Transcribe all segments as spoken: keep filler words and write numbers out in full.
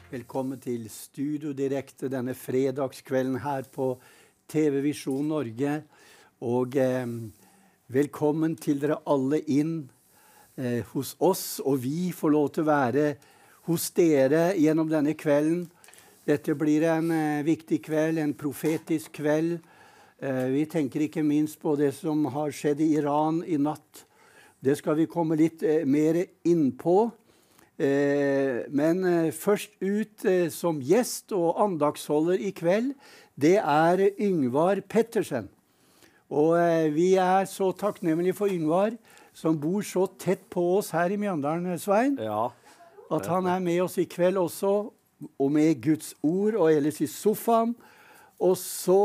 Velkommen til Studio Direkte denne fredagskvelden her på T V Visjon Norge. Og eh, velkommen til dere alle inn eh, hos oss, og vi får lov til å være hos dere gjennom denne kvelden. Dette blir en eh, viktig kveld, en profetisk kveld. Eh, vi tenker ikke minst på det som har skjedd i Iran i natt. Det skal vi komme litt eh, mer inn på. Eh, men eh, først ut eh, som gjest og andagsholder i kveld, det er Yngvar Pettersen. Og eh, vi er så takknemlige for Yngvar, som bor så tett på oss her i Mjøndalen, Svein. Ja. At han er med oss i kveld også, og med Guds ord, og ellers i sofaen. Og så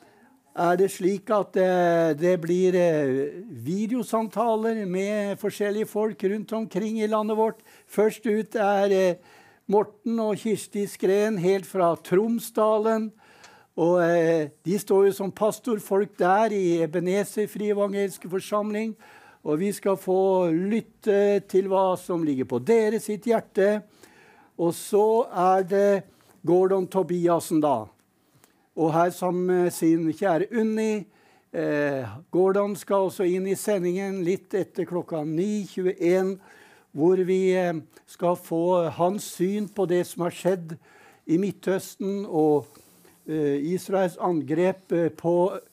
er det slik at eh, det blir eh, videosamtaler med forskjellige folk rundt omkring i landet vårt. Først ut er eh, Morten og Kirsti Skren helt fra Tromsdalen. Og eh, de står jo som pastorfolk der i Ebenezer Fri Evangeliske Forsamling. Og vi skal få lytte til hva som ligger på dere sitt hjerte. Og så er det Gordon Tobiasen da. Og her sammen med sin kjære Unni, eh, Gordon skal også inn i sendingen litt etter klokka ni tjueen, hvor vi eh, skal få hans syn på det som har skjedd i Midtøsten, og eh, Israels angrep eh, på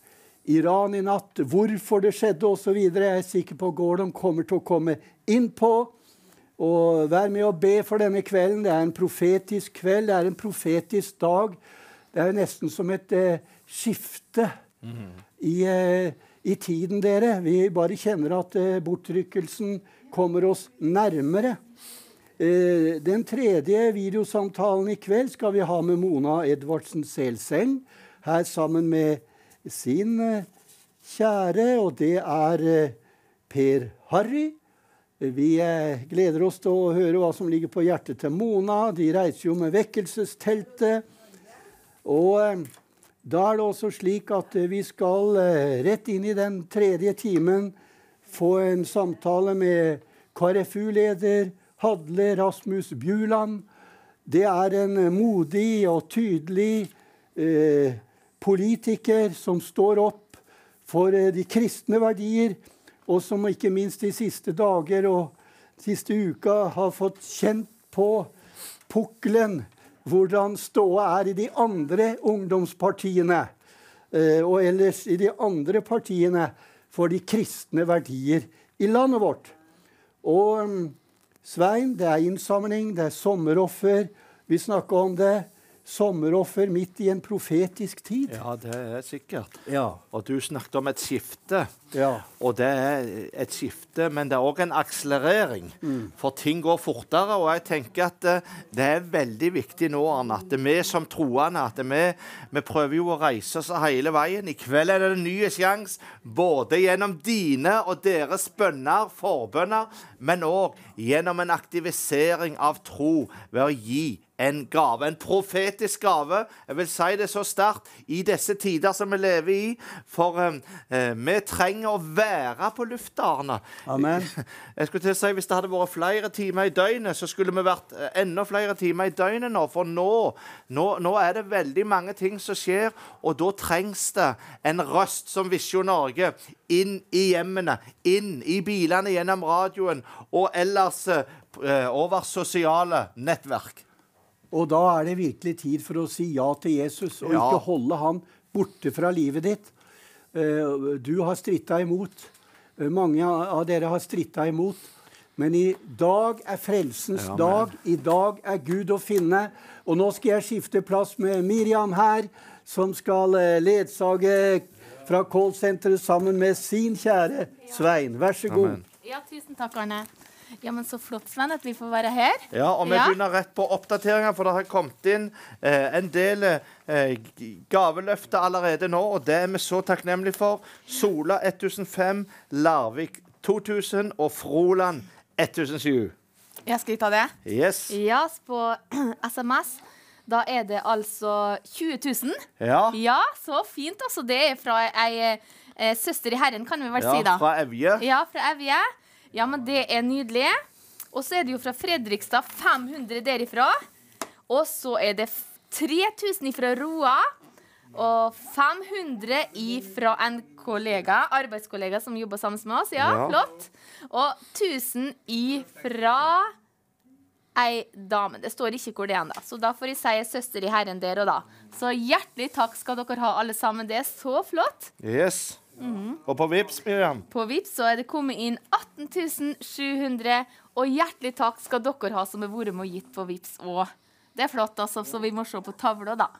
Iran i natt, hvorfor det skjedde og så videre. Jeg er sikker på Gordon kommer til å komme inn på, og vær med å be for denne kvelden. Det er en profetisk kveld, det er en profetisk dag. Det er jo nesten som et eh, skifte mm. i, eh, i tiden, dere. Vi bare kjenner at eh, bortrykkelsen kommer oss nærmere. Eh, den tredje videosamtalen i kveld skal vi ha med Mona Edvardsen Selseng, her sammen med sin eh, kjære, og det er eh, Per Harry. Vi eh, gleder oss til å høre hva som ligger på hjertet til Mona. De reiser jo med vekkelsesteltet. Og eh, da er det også slik at eh, vi skal eh, rett inn i den tredje timen få en samtale med K R F U-leder Hadle Rasmus Bjuland. Det er en eh, modig og tydelig eh, politiker som står opp for eh, de kristne verdier, og som ikke minst de siste dager og siste uka har fått kjent på pukkelen, hvordan ståa er i de andre ungdomspartiene, eh, og ellers i de andre partiene for de kristne verdier i landet vårt. Og um, Svein, det er innsamling, det er sommeroffer. Vi snakker om det. Sommeroffer midt i en profetisk tid. Ja, det er sikkert. Ja. Og du snakket om et skifte. Ja. Og det er et skifte, men det er også en akselerering. Mm. For ting går fortere, og jeg tenker at uh, det er veldig viktig nå, Arne, at vi som troende, at vi, vi prøver jo å reise oss hele veien. I kveld er det en ny sjans, både gjennom dine og deres bønner, forbønner, men også gjennom en aktivisering av tro ved å gi en gave, en profetisk gave. Jeg vil si det så sterkt i disse tider som vi lever i, for eh, vi trenger å være på lufta, Arne. Amen. Jeg skulle til å si, hvis det hadde vært flere timer i døgnet, så skulle vi vært enda flere timer i døgnet nå, for nå, nå, nå er det veldig mange ting som skjer, og da trengs det en røst som Visjon Norge inn i hjemmene, inn i bilene gjennom radioen, og ellers eh, over sosiale nettverk. Og da er det virkelig tid for å si ja til Jesus, og ja. Ikke holde han borte fra livet ditt. Du har strittet imot. Mange av dere har strittet imot. Men i dag er frelsens ja, dag. I dag er Gud å finne. Og nå skal jeg skifte plass med Miriam her, som skal ledsage fra callsenteret sammen med sin kjære Svein. Vær så god. Amen. Ja, tusen takk, Arne. Ja, men så flott, Sven, at vi får være her. Ja, og vi ja. begynner rett på oppdateringer, for det har kommet inn eh, en del eh, gaveløfter allerede nå, og det er vi så takknemlige for. Sola ett tusen fem, Larvik to tusen og Froland ett tusen sju. Ja, skal vi ta det? Yes. Ja, på S M S, da er det altså tjue tusen. Ja. Ja, så fint altså. Det er fra ei eh, søster i Herren, kan vi vel ja, si da. Ja, fra Evje. Ja, fra Evje. Ja, men det er nydelig. Og så er det jo fra Fredrikstad fem hundre derifra. Og så er det tre tusen fra Roa, og fem hundre fra en kollega, arbeidskollega som jobber sammen med oss. Ja, Ja. flott. Og tusen fra ei dame. Det står ikke hvor det er da. Så da får jeg si søster i herren der og da. Så hjertelig takk skal dere ha alle sammen. Det er så flott. Yes. Og på Vips, Miriam? På Vips så er det kommet inn atten tusen sju hundre, og hjertelig takk skal dere ha som har vært med og gitt på Vips. Og det er flott, altså, så vi må se på tavla da.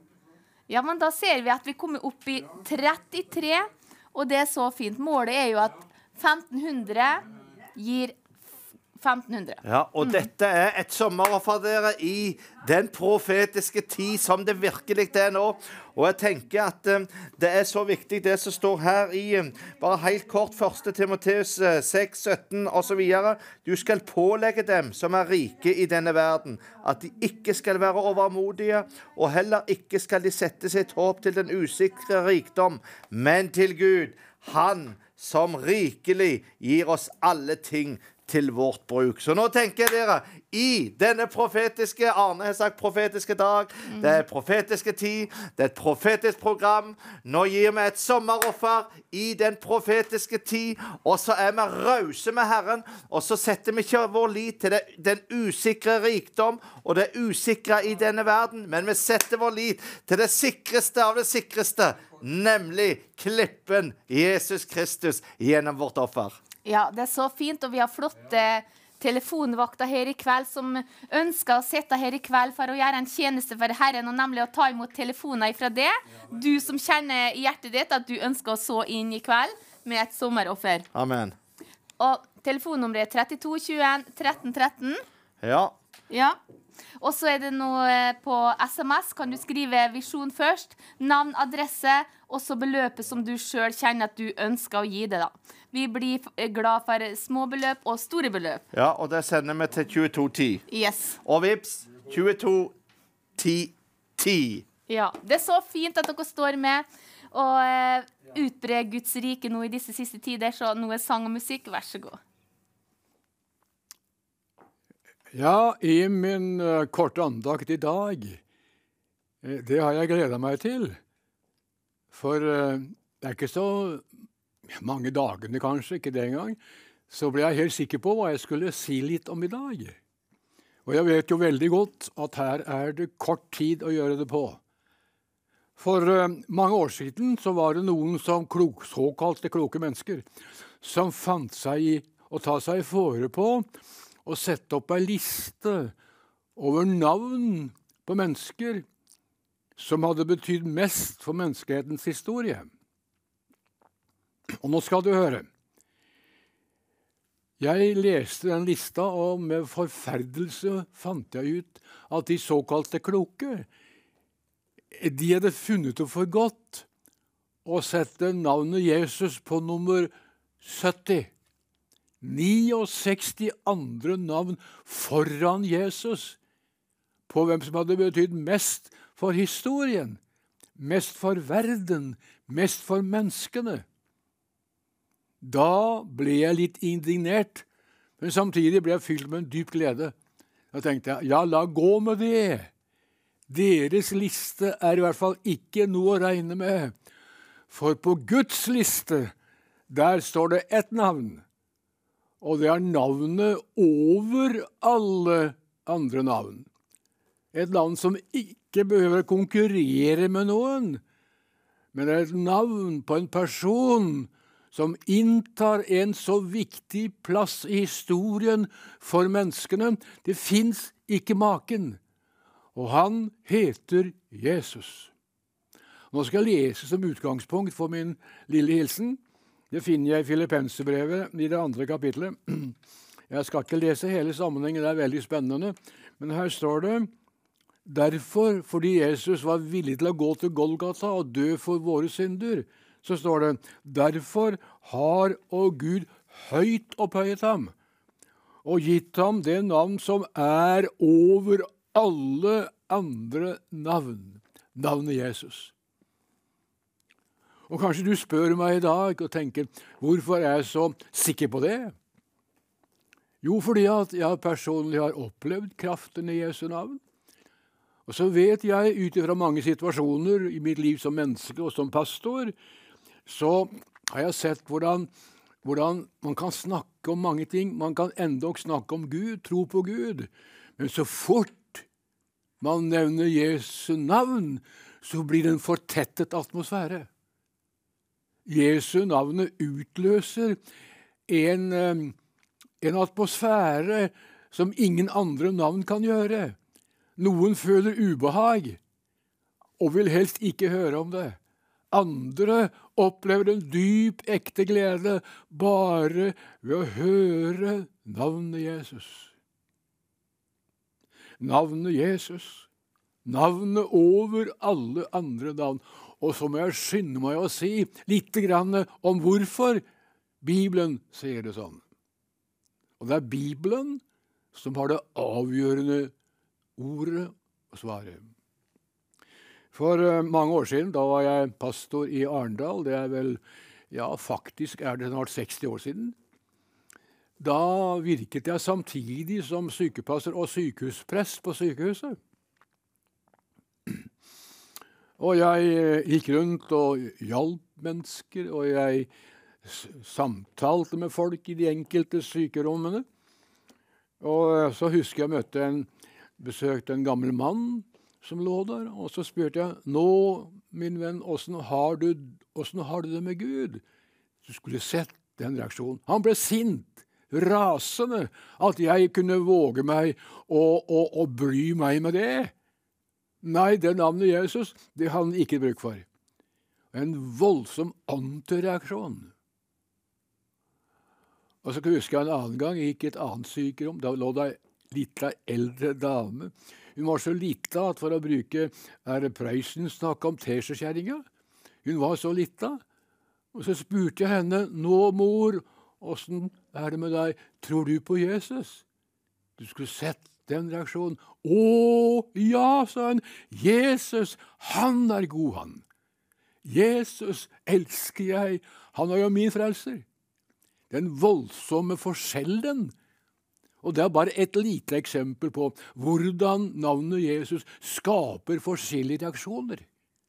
Ja, men da ser vi at vi kommer opp i trettitre, og det er så fint. Målet er jo at femten hundre gir femten hundre. Ja, og dette er et sommeroffer dere i den profetiske tid som det virkelig er nå. Og jeg tenker at um, det er så viktig det som står her i, um, bare helt kort, første Timoteus uh, seks, sytten og så videre. Du skal pålegge dem som er rike i denne verden, at de ikke skal være overmodige, og heller ikke skal de sette sitt håp til den usikre rikdom, men til Gud, han som rikelig gir oss alle ting til vårt bruk. Så nå tenker dere, i denne profetiske, Arne har sagt profetiske dag, mm. det er profetiske tid, det er et profetisk program, nå gir vi et sommeroffer i den profetiske tid, og så er vi rause med Herren, og så setter vi ikke vår lit til det, den usikre rikdom, og det usikre i denne verden, men vi setter vår lit til det sikreste av det sikreste, nemlig klippen Jesus Kristus gjennom vårt offer. Ja, det er så fint, og vi har flotte telefonvakter her i kveld som ønsker å sitte her i kveld for å gjøre en tjeneste for Herren, og nemlig å ta imot telefoner fra det. Du som kjenner i hjertet ditt at du ønsker å så inn i kveld med et sommeroffer. Amen. Og telefonnummeret er trettito tjueen tretten tretten. Ja. Ja. Og så er det noe på S M S, kan du skrive visjon først, navn, adresse, og så beløpet som du selv kjenner at du ønsker å gi det da. Vi blir glad for små beløp og store beløp. Ja, og det sender vi til tjueto ti. Yes. Og Vips, tjueto ti ti. Ja, det er så fint at dere står med og uh, utbre Guds rike nå i disse siste tider, så nå er sang og musikk, vær så god. Ja, i min uh, korte andakt i dag, eh, det har jeg gledet meg til. For uh, det er ikke så mange dagene kanskje, ikke det engang, så ble jeg helt sikker på hva jeg skulle si litt om i dag. Og jeg vet jo veldig godt at her er det kort tid å gjøre det på. For uh, mange år siden så var det noen som klok, såkalte kloke mennesker som fant seg i å ta seg fore på og sette opp en liste over navn på mennesker som hadde betydd mest for menneskehetens historie. Og nå skal du høre. Jeg leste den lista, og med forferdelse fant jeg ut at de såkalte kloke, de hadde funnet det for godt å sette navnet Jesus på nummer sytti. sekstini andre navn foran Jesus på hvem som hadde betydd mest for historien, mest for verden, mest for menneskene. Da ble jeg litt indignert, men samtidig ble jeg fylt med en dyp glede. Da tenkte jeg, ja, la gå med det. Deres liste er i hvert fall ikke noe å regne med, for på Guds liste, der står det ett navn, og det er navnet over alle andre navn. Et navn som ikke behøver konkurrere med noen, men det er et navn på en person som inntar en så viktig plass i historien for menneskene. Det finnes ikke maken, og han heter Jesus. Nå skal jeg lese som utgangspunkt for min lille hilsen. Det finner jeg i Filippenserbrevet i det andre kapitlet. Jeg skal ikke lese hele sammenhengen, det er veldig spennende. Men her står det, derfor, fordi Jesus var villig til å gå til Golgata og dø for våre synder, så står det, derfor har og Gud høyt opphøyet ham, og gitt ham det navn som er over alle andre navn, navnet Jesus. Og kanskje du spør meg i dag og tenker, hvorfor er jeg så sikker på det? Jo, fordi at jeg personlig har opplevd kraften i Jesu navn. Og så vet jeg, ut ifra mange situasjoner i mitt liv som menneske og som pastor, så har jeg sett hvordan, hvordan man kan snakke om mange ting. Man kan endog snakke om Gud, tro på Gud. Men så fort man nevner Jesu navn, så blir det en fortettet atmosfære. Jesu navnet utløser en, en atmosfære som ingen andre navn kan gjøre. Noen føler ubehag og vil helst ikke høre om det. Andre opplever en dyp, ekte glede bare ved å høre navnet Jesus. Navnet Jesus. Navnet over alle andre navn. Og så må jeg skynde meg å si litt grann om hvorfor Bibelen sier det sånn. Og det er Bibelen som har det avgjørende ordet og svaret. For uh, mange år siden, da var jeg pastor i Arendal, det er vel, ja faktisk er det snart seksti år siden, da virket jeg samtidig som sykepasser og sykehusprest på sykehuset. Og jeg uh, gikk rundt og hjalp mennesker, og jeg samtalte med folk i de enkelte sykerommene. Og så husker jeg møtte en, besøkte en gammel mann som lå der, og så spurte jeg, nå, min venn, hvordan har du, hvordan har du det med Gud? Du skulle sett den reaksjonen. Han ble sint, rasende, at jeg kunne våge meg og, og, og bry meg med det. Nei, det navnet Jesus, det hadde han ikke bruk for. En voldsom antireaksjon. Og så kan jeg huske en annen gang, jeg gikk i et annet sykerom, da lå det en liten eldre dame. Hun var så liten at for å bruke er Preisen snakke om teskjekjerringa. Hun var så liten. Og så spurte jeg henne, nå mor, hvordan er det med deg? Tror du på Jesus? Du skulle sett den reaksjonen. Å, ja, sa hun. Jesus, han er god, han. Jesus elsker jeg. Han er jo min frelser. Den voldsomme forskjellen. Og det er bare et lite eksempel på hvordan navnet Jesus skaper forskjellige reaksjoner.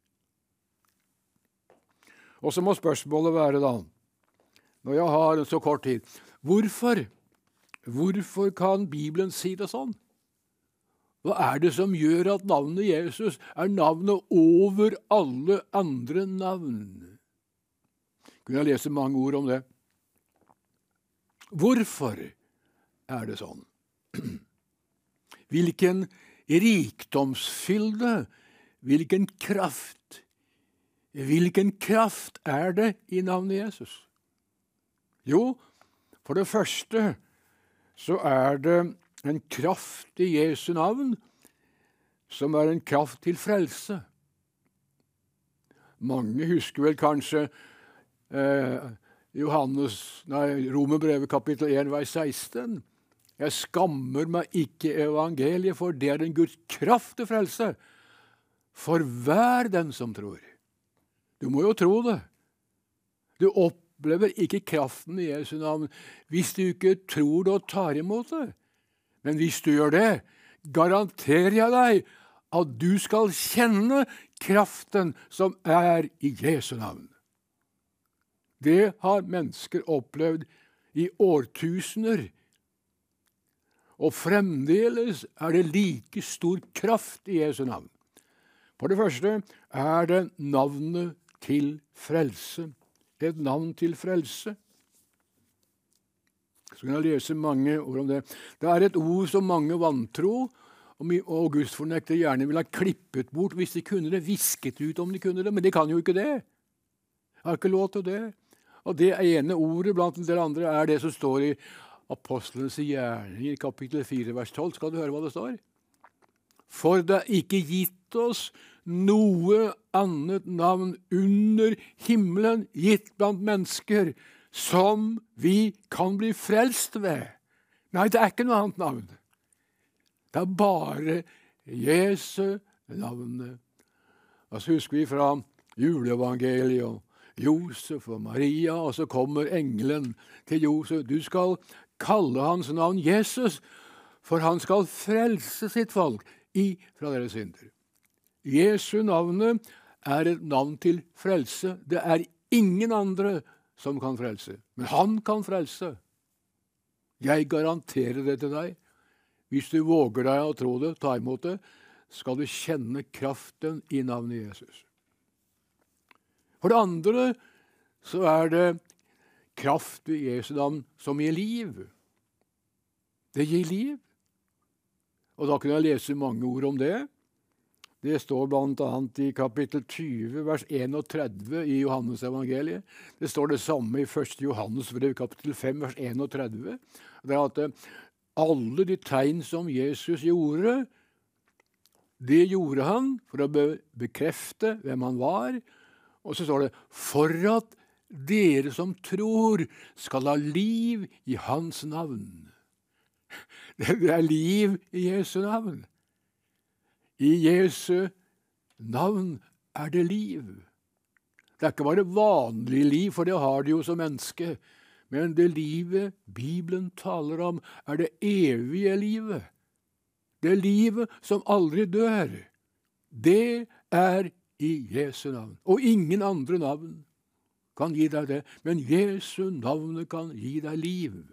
Og så må spørsmålet være da, når jeg har så kort tid, hvorfor? Hvorfor kan Bibelen si det sånn? Hva er det som gjør at navnet Jesus er navnet over alle andre navn? Kunne jeg lese mange ord om det? Hvorfor er det sånn? Hvilken rikdomsfylde, hvilken kraft, hvilken kraft er det i navnet Jesus? Jo, for det første så er det en kraft i Jesu navn som er en kraft til frelse. Mange husker vel kanskje eh, Johannes, nei, Romerbrevet kapittel en, vers seksten. Jeg skammer meg ikke evangeliet, for det er en Guds kraft til frelse. For hver den som tror. Du må jo tro det. Du opplever ikke kraften i Jesu navn hvis du ikke tror det og tar imot det. Men hvis du gjør det, garanterer jeg deg at du skal kjenne kraften som er i Jesu navn. Det har mennesker opplevd i årtusener. Og fremdeles er det like stor kraft i Jesu navn. For det første er det navnet til frelse. Et navn til frelse. Så kan jeg lese mange ord om det. Det er et ord som mange vantro og gudsfornektere gjerne ville ha klippet bort hvis de kunne det, visket ut om de kunne det, men de kan jo ikke det. Jeg har ikke lov til det. Og det ene ordet blant en del andre er det som står i Apostlenes gjerninger, kapittel fire, vers tolv. Skal du høre hva det står? For det er ikke gitt oss noe annet navn under himmelen gitt blant mennesker som vi kan bli frelst ved. Nei, det er ikke noe annet navn. Det er bare Jesu navnet. Og så husker vi fra juleevangeliet og Josef og Maria, og så kommer engelen til Josef. Du skal kalle hans navn Jesus, for han skal frelse sitt folk ifra deres synder. Jesu navnet er et navn til frelse. Det er ingen andre som kan frelse, men han kan frelse. Jeg garanterer det til deg. Hvis du våger deg å tro det, ta imot det, skal du kjenne kraften i navnet Jesus. For det andre så er det kraft i Jesu navn som gir liv. Det gir liv. Og da kunne jeg lese mange ord om det. Det står blant annet i kapittel tjue, vers trenuenogtredve i Johannes evangeliet. Det står det samme i første Johannes brev, kapittel fem, vers trenuenogtredve. Det er at alle de tegn som Jesus gjorde, det gjorde han for å be- bekrefte hvem han var. Og så står det, for at dere som tror skal ha liv i hans navn. Det er liv i Jesu navn. I Jesu navn er det liv. Det er ikke bare vanlig liv, for det har det jo som menneske. Men det livet Bibelen taler om, er det evige livet. Det livet som aldri dør. Det er i Jesu navn. Og ingen andre navn kan gi deg det, men Jesu navnet kan gi deg liv.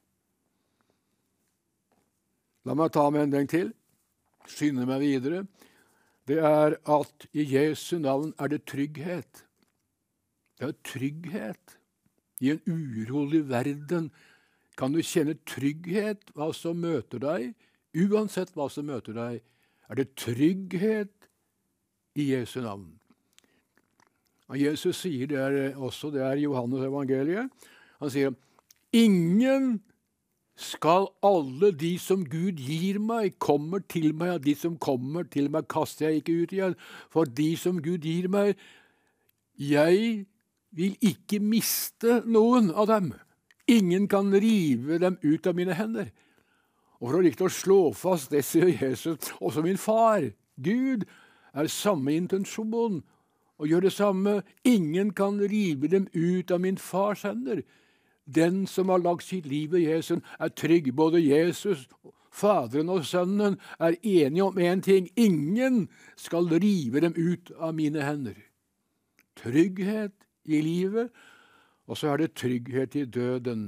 La meg ta med en ting til. Skynde meg videre. Det er at i Jesu navn er det trygghet. Det er trygghet. I en urolig verden kan du kjenne trygghet hva som møter deg. Uansett hva som møter deg, er det trygghet i Jesu navn. Og Jesus sier det er også, det er Johannes evangeliet. Han sier, ingen skal alle de som Gud gir meg, kommer til meg, og de som kommer til meg kaster jeg ikke ut igjen. For de som Gud gir meg, jeg vil ikke miste noen av dem. Ingen kan rive dem ut av mine hender. Og for å riktig å slå fast, det sier Jesus, også min far, Gud, er samme intensjon, og gjør det samme. Ingen kan rive dem ut av min fars hender. Den som har lagt sitt liv i Jesus, er trygg. Både Jesus, Faderen og Sønnen er enige om en ting. Ingen skal rive dem ut av mine hender. Trygghet i livet, og så er det trygghet i døden.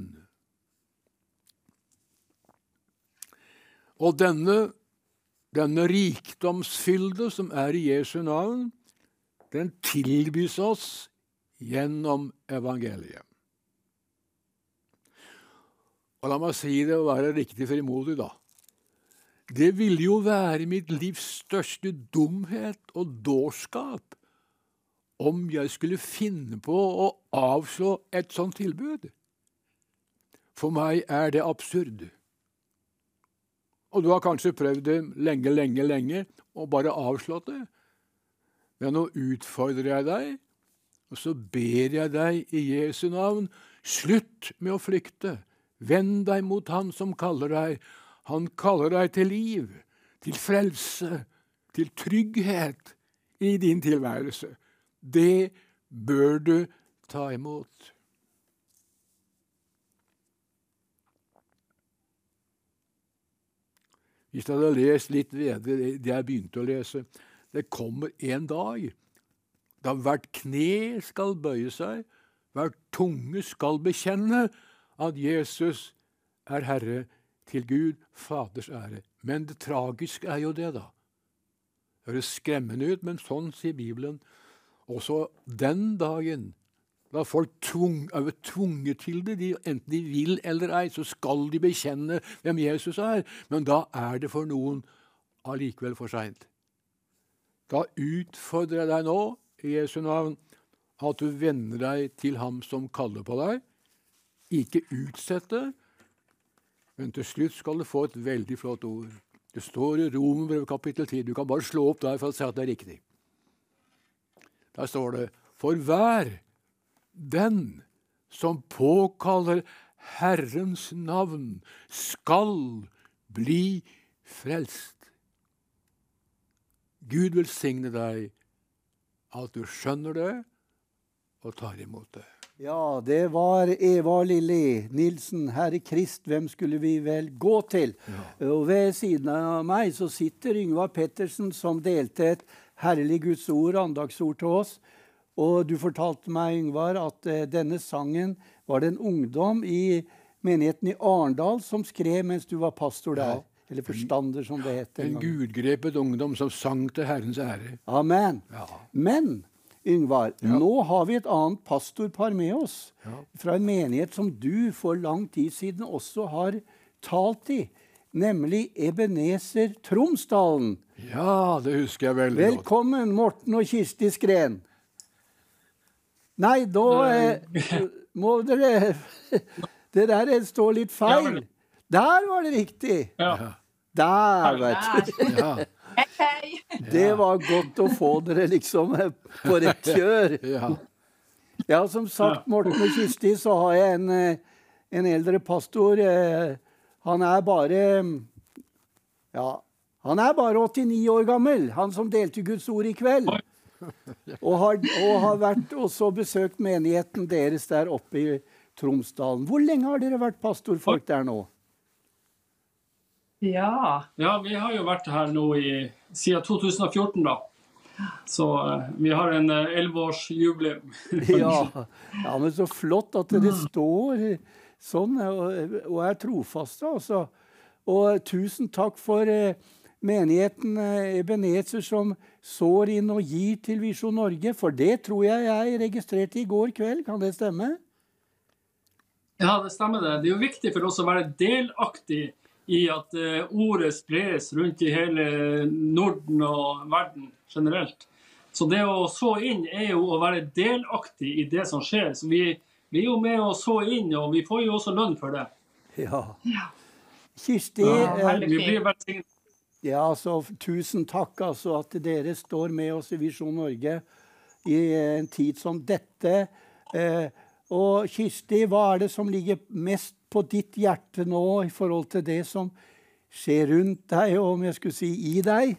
Og denne, denne rikdomsfylde som er i Jesu navn, den tilbys oss gjennom evangeliet. Og la meg si det og være riktig frimodig da. Det ville jo være mitt livs største dumhet og dårskap om jeg skulle finne på å avslå et sånt tilbud. For meg er det absurd. Og du har kanskje prøvd det lenge, lenge, lenge, og bare avslått det. Men nå utfordrer jeg deg, og så ber jeg deg i Jesu navn, slutt med å flykte. Vend deg mot han som kaller deg. Han kaller deg til liv, til frelse, til trygghet i din tilværelse. Det bør du ta imot. Hvis jeg hadde lest litt ved det jeg begynte å lese, det kommer en dag da hvert kne skal bøye seg, hvert tunge skal bekjenne at Jesus er Herre til Gud, Faders ære. Men det tragiske er jo det da. Det høres skremmende ut, men sånn sier Bibelen. Også den dagen, da folk tvung, er tvunget til det, de, enten de vil eller ei, så skal de bekjenne hvem Jesus er. Men da er det for noen allikevel for sent. Da utfordrer jeg deg nå, i Jesu navn, at du vender deg til ham som kaller på deg. Ikke utsette, men til slutt skal du få et veldig flott ord. Det står i Romerbrevet kapittel ti. Du kan bare slå opp der for å si at det er riktig. Der står det, for hver den som påkaller Herrens navn skal bli frelst. Gud velsigne deg at du skjønner det og tar imot det. Ja, det var Eva Lilly Nilsen. Herre Krist, hvem skulle vi vel gå til? Ja. Og ved siden av meg så sitter Yngvar Pettersen, som delte et herlig Guds ord, andagsord til oss. Og du fortalte meg, Yngvar, at uh, denne sangen var det en ungdom i menigheten i Arendal som skrev mens du var pastor der. Ja. Eller forstander, som det heter. En gudgrepet ungdom som sang til Herrens ære. Amen. Ja. Men, Yngvar, ja. nå har vi et annet pastorpar med oss. Ja. Fra en menighet som du for lang tid siden også har talt i. Nemlig Ebenezer Tromsdalen. Ja, det husker jeg veldig godt. Velkommen, Morten og Kirsti Skren. Nei, da eh, må dere... Det der står litt feil. Der var det riktig. Ja. Der, vet du. Ja. Det var godt å få dere liksom på rett kjør. Ja, ja, som sagt, Morten og Kirsti, så har jeg en, en eldre pastor. Han er bare, ja, han er bare åttini år gammel. Han som delte Guds ord i kveld. Og har, og har vært også besøkt menigheten deres der oppe i Tromsdalen. Hvor lenge har dere vært pastorfolk der nå? Ja. ja, vi har jo vært her nå i, siden to tusen og fjorten da. Så uh, vi har en uh, elleveårsjubileum. ja. ja, men så flott at dere står sånn og, og er trofaste, altså. Og tusen takk for uh, menigheten uh, Ebenezer som sår inn og gir til Visjon Norge, for det tror jeg jeg registrerte i går kveld. Kan det stemme? Ja, det stemmer det. Det er jo viktig for oss å være delaktig i at uh, ordet spres rundt i hele Norden og verden generelt. Så det å så inn er jo å være delaktig i det som skjer. Så vi, vi er jo med å så inn, og vi får jo også lønn for det. Ja. ja. Kirsti, ja, vi blir velsignet. Ja, så tusen takk altså at dere står med oss i Visjon Norge i en tid som dette. Eh, og Kirsti, hva er det som ligger mest på ditt hjerte nå i forhold til det som skjer rundt deg, og om jeg skulle si i deg?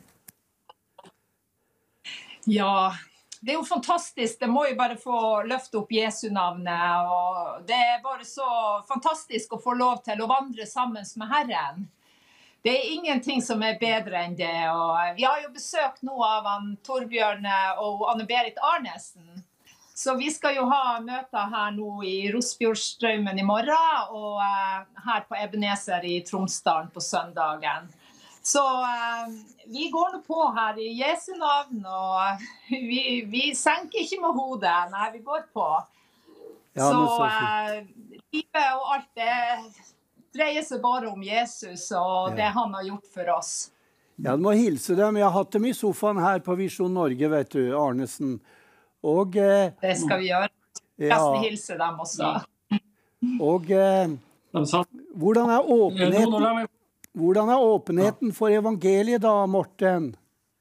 Ja, det er jo fantastisk. Det må jo bare få løfte opp Jesu navnet, og det er bare så fantastisk å få lov til å vandre sammen med Herren. Det er ingenting som er bedre enn det, og vi har jo besøkt nå av han Torbjørn og Anne-Berit Arnesen. Så vi skal jo ha møter her nå i Rosfjordstraumen i morgen, og uh, her på Ebenezer i Tromsdalen på søndagen. Så uh, vi går nå på her i Jesu navn, og vi, vi senker ikke med hodet, nei, vi går på. Ja, så uh, livet og alt det dreier seg bare om Jesus og ja. Det han har gjort for oss. Ja, du må hilse dem. Jeg har hatt dem i sofaen her på Visjon Norge, vet du, Arnesen. Og, eh, det skal vi gjøre. Jeg skal ja. hilse dem også. Og eh, hvordan er åpenheten, hvordan er åpenheten for evangeliet da, Morten?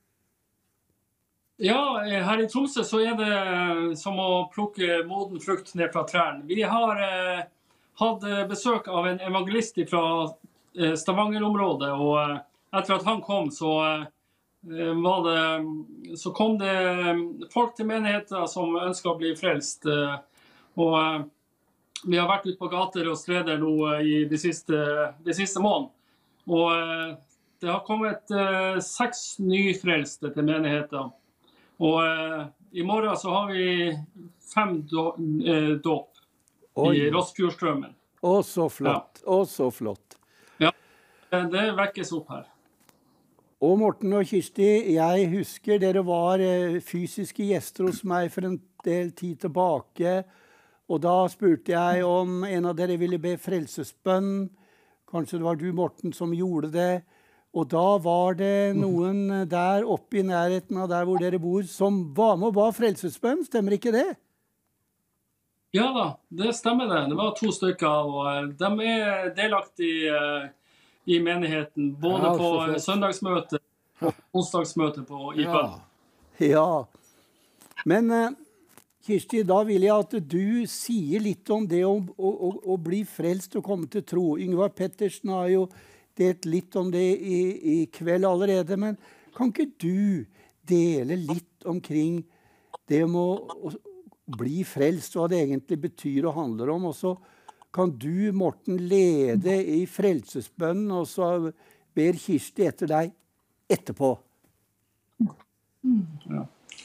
Ja, her i Tromsø så er det som å plukke moden frukt ned fra trærne. Vi har eh, hatt besøk av en evangelist fra eh, Stavanger-området, og eh, etter at han kom så... Eh, Var det, så kom det folk til menigheter som ønsket å bli frelst. Og vi har vært ute på gater og streder nå i de siste, de siste måneden. Og det har kommet seks nyfrelste til menigheter. Og i morgen så har vi fem dåp i Rosfjordstraumen. Å, så flott. Ja. Å, så flott. Ja, det vekkes opp her. Og Morten og Kirsti, jeg husker dere var fysiske gjester hos meg for en del tid tilbake, og da spurte jeg om en av dere ville be frelsesbønn. Kanskje det var du, Morten, som gjorde det. Og da var det noen der oppe i nærheten av der hvor dere bor, som var med og ba frelsesbønn. Stemmer ikke det? Ja da, det stemmer det. Det var to stykker, og de er delaktige i menigheten, både ja, på søndagsmøte og onsdagsmøte på I P. Ja. ja. Men uh, Kirsti, da vil jeg at du sier litt om det å, å, å, å bli frelst og komme til tro. Yngvar Pettersen har jo delt litt om det i, i kveld allerede, men kan ikke du dele litt omkring det med å, å bli frelst, hva det egentlig betyr og handler om. Og så kan du, Morten, lede i frelsesbønnen, og så ber Kirsti etter deg etterpå. Ja.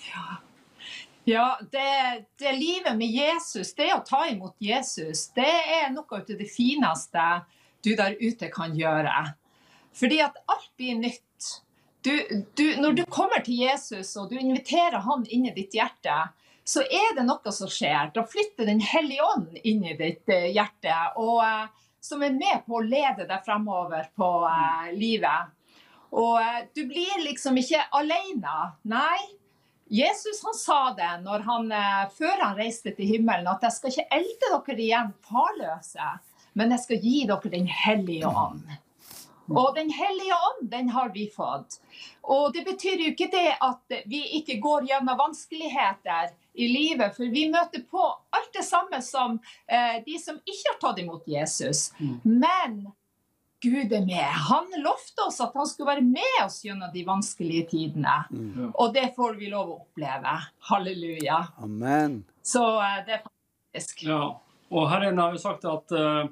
Ja, det, det livet med Jesus, det å ta imot Jesus, det er noe av det fineste du der ute kan gjøre. Fordi at alt blir nytt. Du, du, når du kommer til Jesus og du inviterer han inn i ditt hjerte, så er det noe som skjer. Da flytter den hellige ånd inn i ditt hjerte, og uh, som er med på å lede deg fremover på uh, livet. Og uh, du blir liksom ikke alene, nei. Jesus han sa det når han, uh, før han reiste til himmelen, at jeg skal ikke elde dere igjen farløse, men jeg skal gi dere den hellige ånd. Og den hellige ånd, den har vi fått. Og det betyr jo ikke det at vi ikke går gjennom vanskeligheter i livet, for vi møter på alt det samme som eh, de som ikke har tatt imot Jesus. Mm. Men Gud er med. Han lovte oss at han skulle være med oss gjennom de vanskelige tidene. Mm. Og det får vi lov å oppleve. Halleluja. Amen. Så eh, det er fantastisk. Ja, og Herren har jo sagt at uh,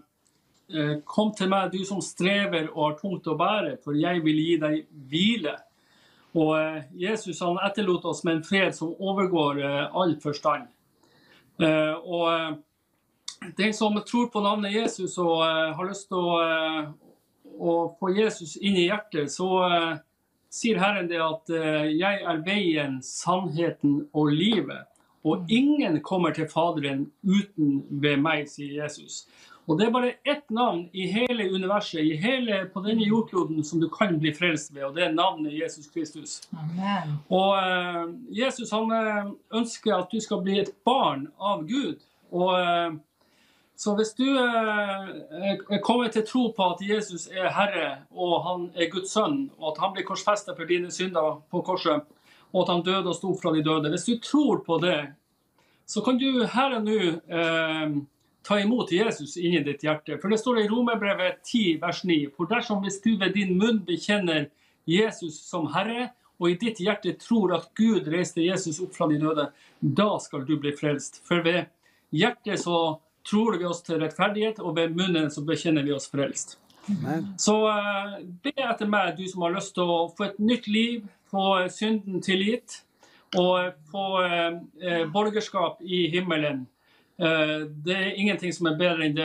kom til meg, du som strever og har tungt å bære, for jeg vil gi deg hvile. Og uh, Jesus han etterlot oss med en fred som overgår uh, all forstand. Uh, og uh, den som tror på navnet Jesus og uh, har lyst til å, uh, å få Jesus inn i hjertet, så uh, sier Herren det at uh, jeg er veien, sannheten og livet. Og ingen kommer til Faderen uten ved meg, sier Jesus. Og det er bare ett navn i hele universet, i hele, på denne jordkloden, som du kan bli frelst ved, og det er navnet Jesus Kristus. Amen. Og uh, Jesus han uh, ønsker at du skal bli et barn av Gud. Og uh, så hvis du uh, kommer til tro på at Jesus er Herre, og han er Guds sønn, og at han blir korsfestet for dine synder på korset, og at han døde og sto fra de døde. Hvis du tror på det, så kan du her og nå uh, ta imot Jesus inn i ditt hjerte. For det står i Romerbrevet ti, vers ni. For dersom hvis du ved din munn bekjenner Jesus som Herre, og i ditt hjerte tror at Gud reiste Jesus opp fra de døde, da skal du bli frelst. For ved hjertet så tror vi oss til rettferdighet, og ved munnen så bekjenner vi oss frelst. Amen. Så uh, be etter meg, du som har lyst til å få et nytt liv, få synden tilgitt, og få uh, borgerskap i himmelen. Det er ingenting som er bedre enn det.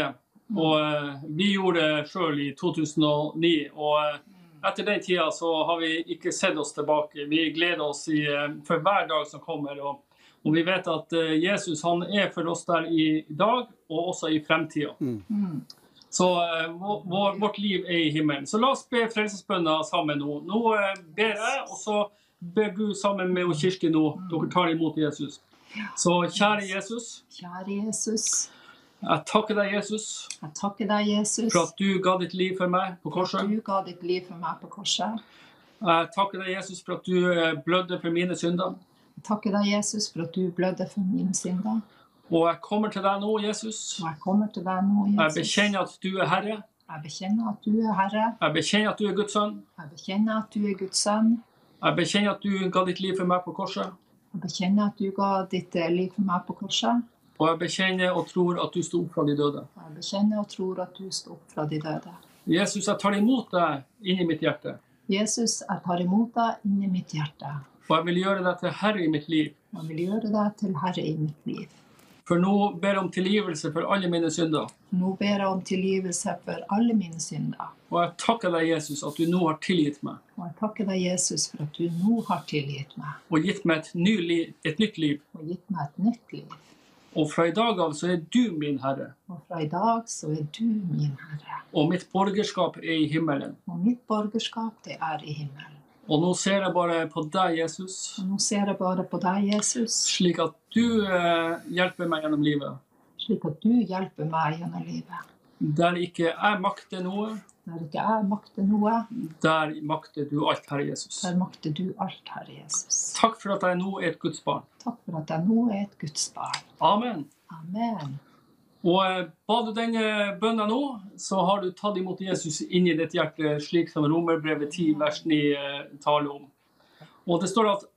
Og vi gjorde det selv i to tusen og ni, og etter den tiden så har vi ikke sett oss tilbake. Vi gleder oss i, for hver dag som kommer, og, og vi vet at Jesus han er for oss der i dag, og også i fremtiden. Mm. Så vår, vårt liv er i himmelen. Så la oss be frelsesbønner sammen nå. Nå ber jeg, og så ber du sammen med Kirsti nå. Dere tar imot Jesus. Så kjære Jesus, kjære Jesus, jeg takker deg Jesus, jeg takker deg Jesus, for at du ga ditt liv for meg på korset. For at du ga ditt liv for meg på korset. Jeg takker deg Jesus for at du blødde for mine synder. Jeg takker deg Jesus for at du blødde for mine synder. Og jeg kommer til deg nå, Jesus. Og jeg kommer til deg nå, Jesus. Jeg bekjenner at du er Herre. Jeg bekjenner at du er Herre. Jeg bekjenner at du er Guds sønn. Jeg bekjenner at du er Guds sønn. Jeg bekjenner at du ga ditt liv for meg på korset. Jeg bekjenner at du ga ditt liv for meg på korset. Og jeg bekjenner og tror at du stod opp fra de døde. Jeg bekjenner og tror at du stod opp fra de døde. Jesus, jeg tar imot deg inn i mitt hjerte. Jesus, jeg tar imot deg inn i mitt hjerte. Og jeg vil gjøre deg til Herre i mitt liv. Jeg vil gjøre deg til Herre i mitt liv. For nå ber jeg om tilgivelse for alle mine synder. Nå ber jeg om tilgivelse for alle mine synder. Og jeg takker deg, Jesus, at du nå har tilgitt meg. Og jeg takker deg, Jesus, for at du nå har tilgitt meg. Og gitt meg et, ny liv, et nytt liv. Og gitt meg et nytt liv. Og fra i dag av så er du min Herre. Og fra i dag så er du min Herre. Og mitt borgerskap er i himmelen. Og mitt borgerskap det er i himmelen. Og nå ser jeg bare på deg, Jesus. Og nå ser jeg bare på deg, Jesus. Slik at du eh, hjelper meg gjennom livet. Slik at du hjelper meg gjennom livet. Der ikke jeg makter noe. Der ikke jeg makter noe. Der makter du alt, Herre Jesus. Der makter du alt, Herre Jesus. Takk for at jeg nå er et Guds barn. Takk for at jeg nå er et Guds barn. Amen. Amen. Og eh, ba du denne bønnen nå, så har du tatt imot Jesus inn i ditt hjerte, slik som Romerbrevet ti, vers ni eh, taler om. Og det står at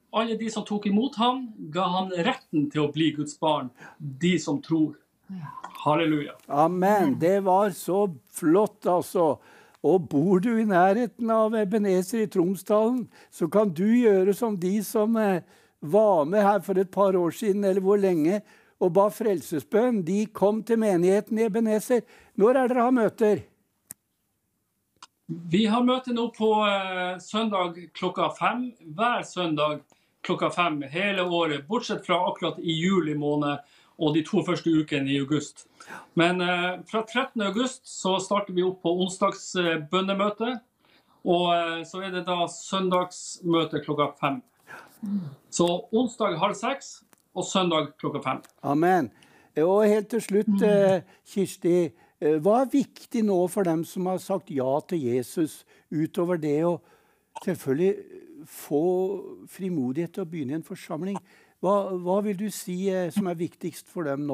alle de som tok imot ham, ga han retten til å bli Guds barn, de som tror. Halleluja. Amen. Det var så flott, altså. Og bor du i nærheten av Ebenezer i Tromsdalen, så kan du gjøre som de som eh, var med her for et par år siden, eller hvor lenge, og ba frelsesbønn. De kom til menigheten i Ebenezer. Når er dere har møter? Vi har møte nå på eh, søndag klokka fem, hver søndag klokka fem, hele året, bortsett fra akkurat i juli måned, og de to første ukene i august. Men eh, fra trettende august så starter vi opp på onsdags eh, bønnemøte, og eh, så er det da søndagsmøte klokka fem. Så onsdag halv seks, og søndag klokka fem. Amen. Og helt til slutt, eh, Kirsti, eh, hva er viktig nå for dem som har sagt ja til Jesus, utover det å selvfølgelig få frimodighet til å begynne i en forsamling? Hva, hva vil du si eh, som er viktigst for dem nå?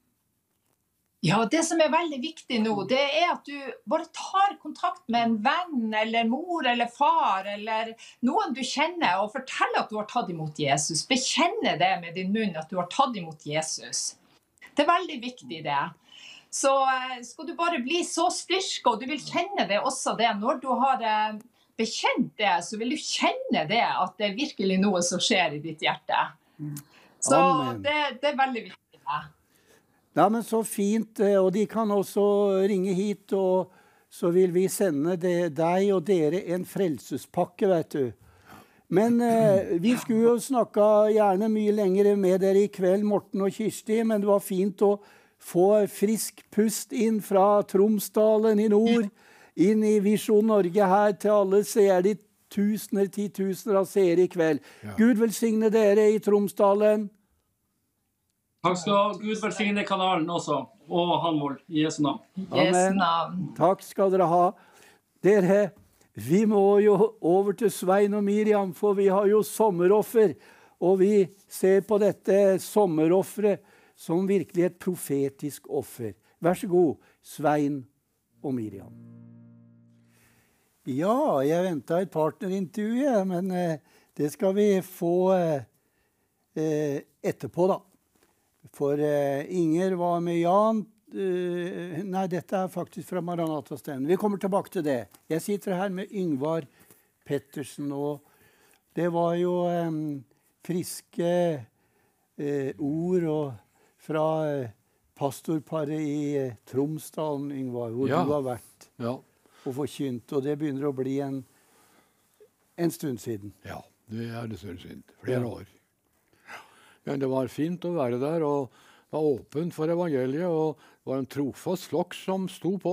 Ja, det som er veldig viktig nå, det er at du bare tar kontakt med en venn, eller mor, eller far, eller noen du kjenner, og forteller at du har tatt imot Jesus. Bekjenne det med din munn at du har tatt imot Jesus. Det er veldig viktig det. Så eh, skal du bare bli så styrke, og du vil kjenne det også det, når du har eh, bekjent det, så vil du kjenne det, at det er virkelig noe som skjer i ditt hjerte. Så det, det er veldig viktig. Ja, men så fint, og de kan også ringe hit, og så vil vi sende det, deg og dere en frelsespakke, vet du. Men eh, vi skulle jo snakke gjerne mye lenger med dere i kveld, Morten og Kirsti, men det var fint å få frisk pust inn fra Tromsdalen i nord, inn i Visjon Norge her til alle seere, de tusener, titusener av seere i kveld. Ja. Gud velsigne dere i Tromsdalen. Takk skal Gud velsigne kanalen også, og Hanvold, i Jesu navn. Amen. Takk skal dere ha. Dere, vi må jo over til Svein og Miriam, for vi har jo sommeroffer, og vi ser på dette sommerofferet som virkelig et profetisk offer. Vær så god, Svein og Miriam. Ja, jeg ventet et partnerintervju, men eh, det skal vi få eh, etterpå da. For eh, Inger var med Jan. Eh, nei, dette er faktisk fra Maranata-stevnen. Vi kommer tilbake til det. Jeg sitter her med Yngvar Pettersen, og det var jo eh, friske eh, ord og fra eh, pastorparet i eh, Tromsdalen, Yngvar, hvor ja. Du har vært ja. Og forkynt. Og det begynner å bli en, en stund siden. Ja, det er en stund siden. Flere ja. År. Men det var fint å være der, og var åpen for evangeliet, og det var en trofast flokk som sto på.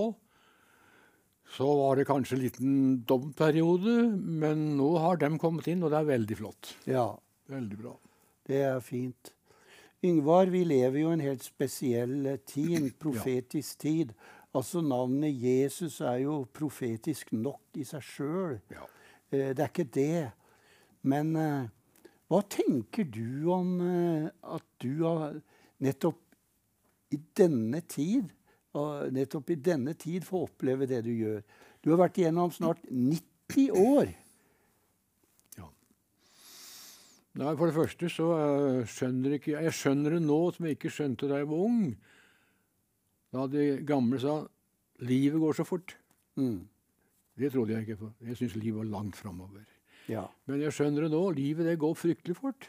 Så var det kanskje en liten dobbeltperiode, men nå har de kommet inn, og det er veldig flott. Ja. Veldig bra. Det er fint. Yngvar, vi lever jo en helt spesiell tid, en profetisk ja. Tid. Altså, navnet Jesus er jo profetisk nok i seg selv. Ja. Eh, det er ikke det. Men eh, hva tenker du om eh, at du har nettopp i denne tid, uh, nettopp i denne tid får oppleve det du gjør? Du har vært igjennom snart nitti år. Ja. Nei, for det første så uh, skjønner ikke, jeg skjønner det nå som jeg ikke skjønte da jeg var ung. Da de gamle sa, livet går så fort. Mm. Det trodde jeg ikke på. Jeg synes livet var langt fremover. Ja. Men jeg skjønner det nå, livet det går fryktelig fort.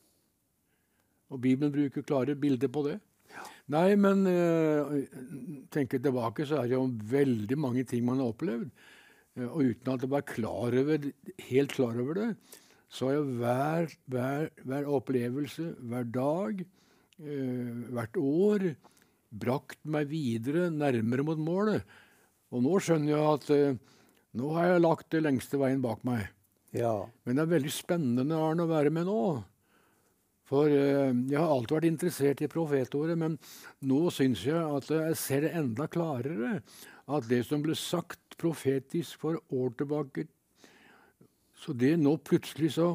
Og Bibelen bruker klare bilder på det. Ja. Nei, men uh, tenker tilbake, så er det jo veldig mange ting man har opplevd. Uh, og uten at jeg var klar over, helt klar over det, så har jeg hver, hver, hver opplevelse, hver dag, uh, hvert år, brakt meg videre, nærmere mot målet. Og nå skjønner jeg at uh, nå har jeg lagt det lengste veien bak meg. Ja. Men det er veldig spennende Arne, å være med nå. For uh, jeg har alltid vært interessert i profetordet, men nå synes jeg at jeg ser det enda klarere, at det som ble sagt profetisk for år tilbake, så det nå plutselig så,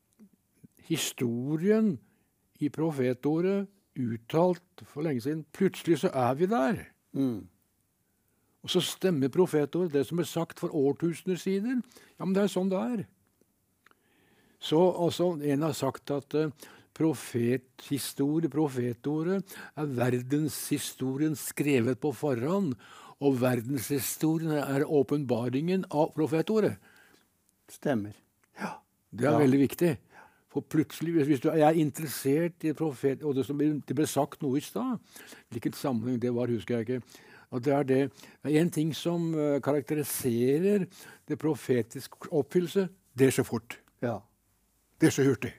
historien i profetordet, uttalt for lenge siden, plutselig så er vi der. Mm. Og så stemmer profetordet, det som er sagt for årtusener siden. Ja, men det er sånn det er. Så altså, en har sagt at uh, profethistorie, profetordet, er verdenshistorien skrevet på forhånd, og verdenshistorien er åpenbaringen av profetordet. Stemmer. Det er Ja. veldig viktig. For plutselig, hvis, hvis du er interessert i profet, og det, som, det ble sagt noe i stad, hvilken sammenheng det var, husker jeg ikke, at det er det, det er en ting som uh, karakteriserer det profetiske oppfyllelse, det er så fort. Ja. Det er så hurtig.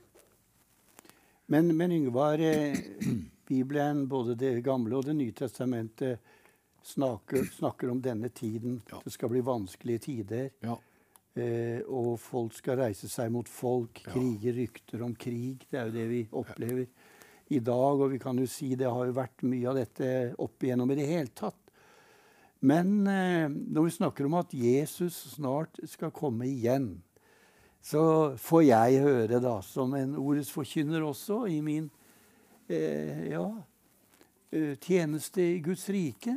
Men, men Yngvar, eh, Bibelen, både Det gamle og Det nye testamentet, snakker, snakker om denne tiden. Ja. Det skal bli vanskelige tider. Ja. Eh, og folk skal reise seg mot folk. Ja. Kriger, rykter om krig. Det er jo det vi opplever i dag. Og vi kan jo si det har jo vært mye av dette opp igjennom i det hele tatt. Men eh, når vi snakker om at Jesus snart skal komme igjen, så får jeg høre da, som en ordets forkynner også, i min eh, ja, eh, tjeneste i Guds rike,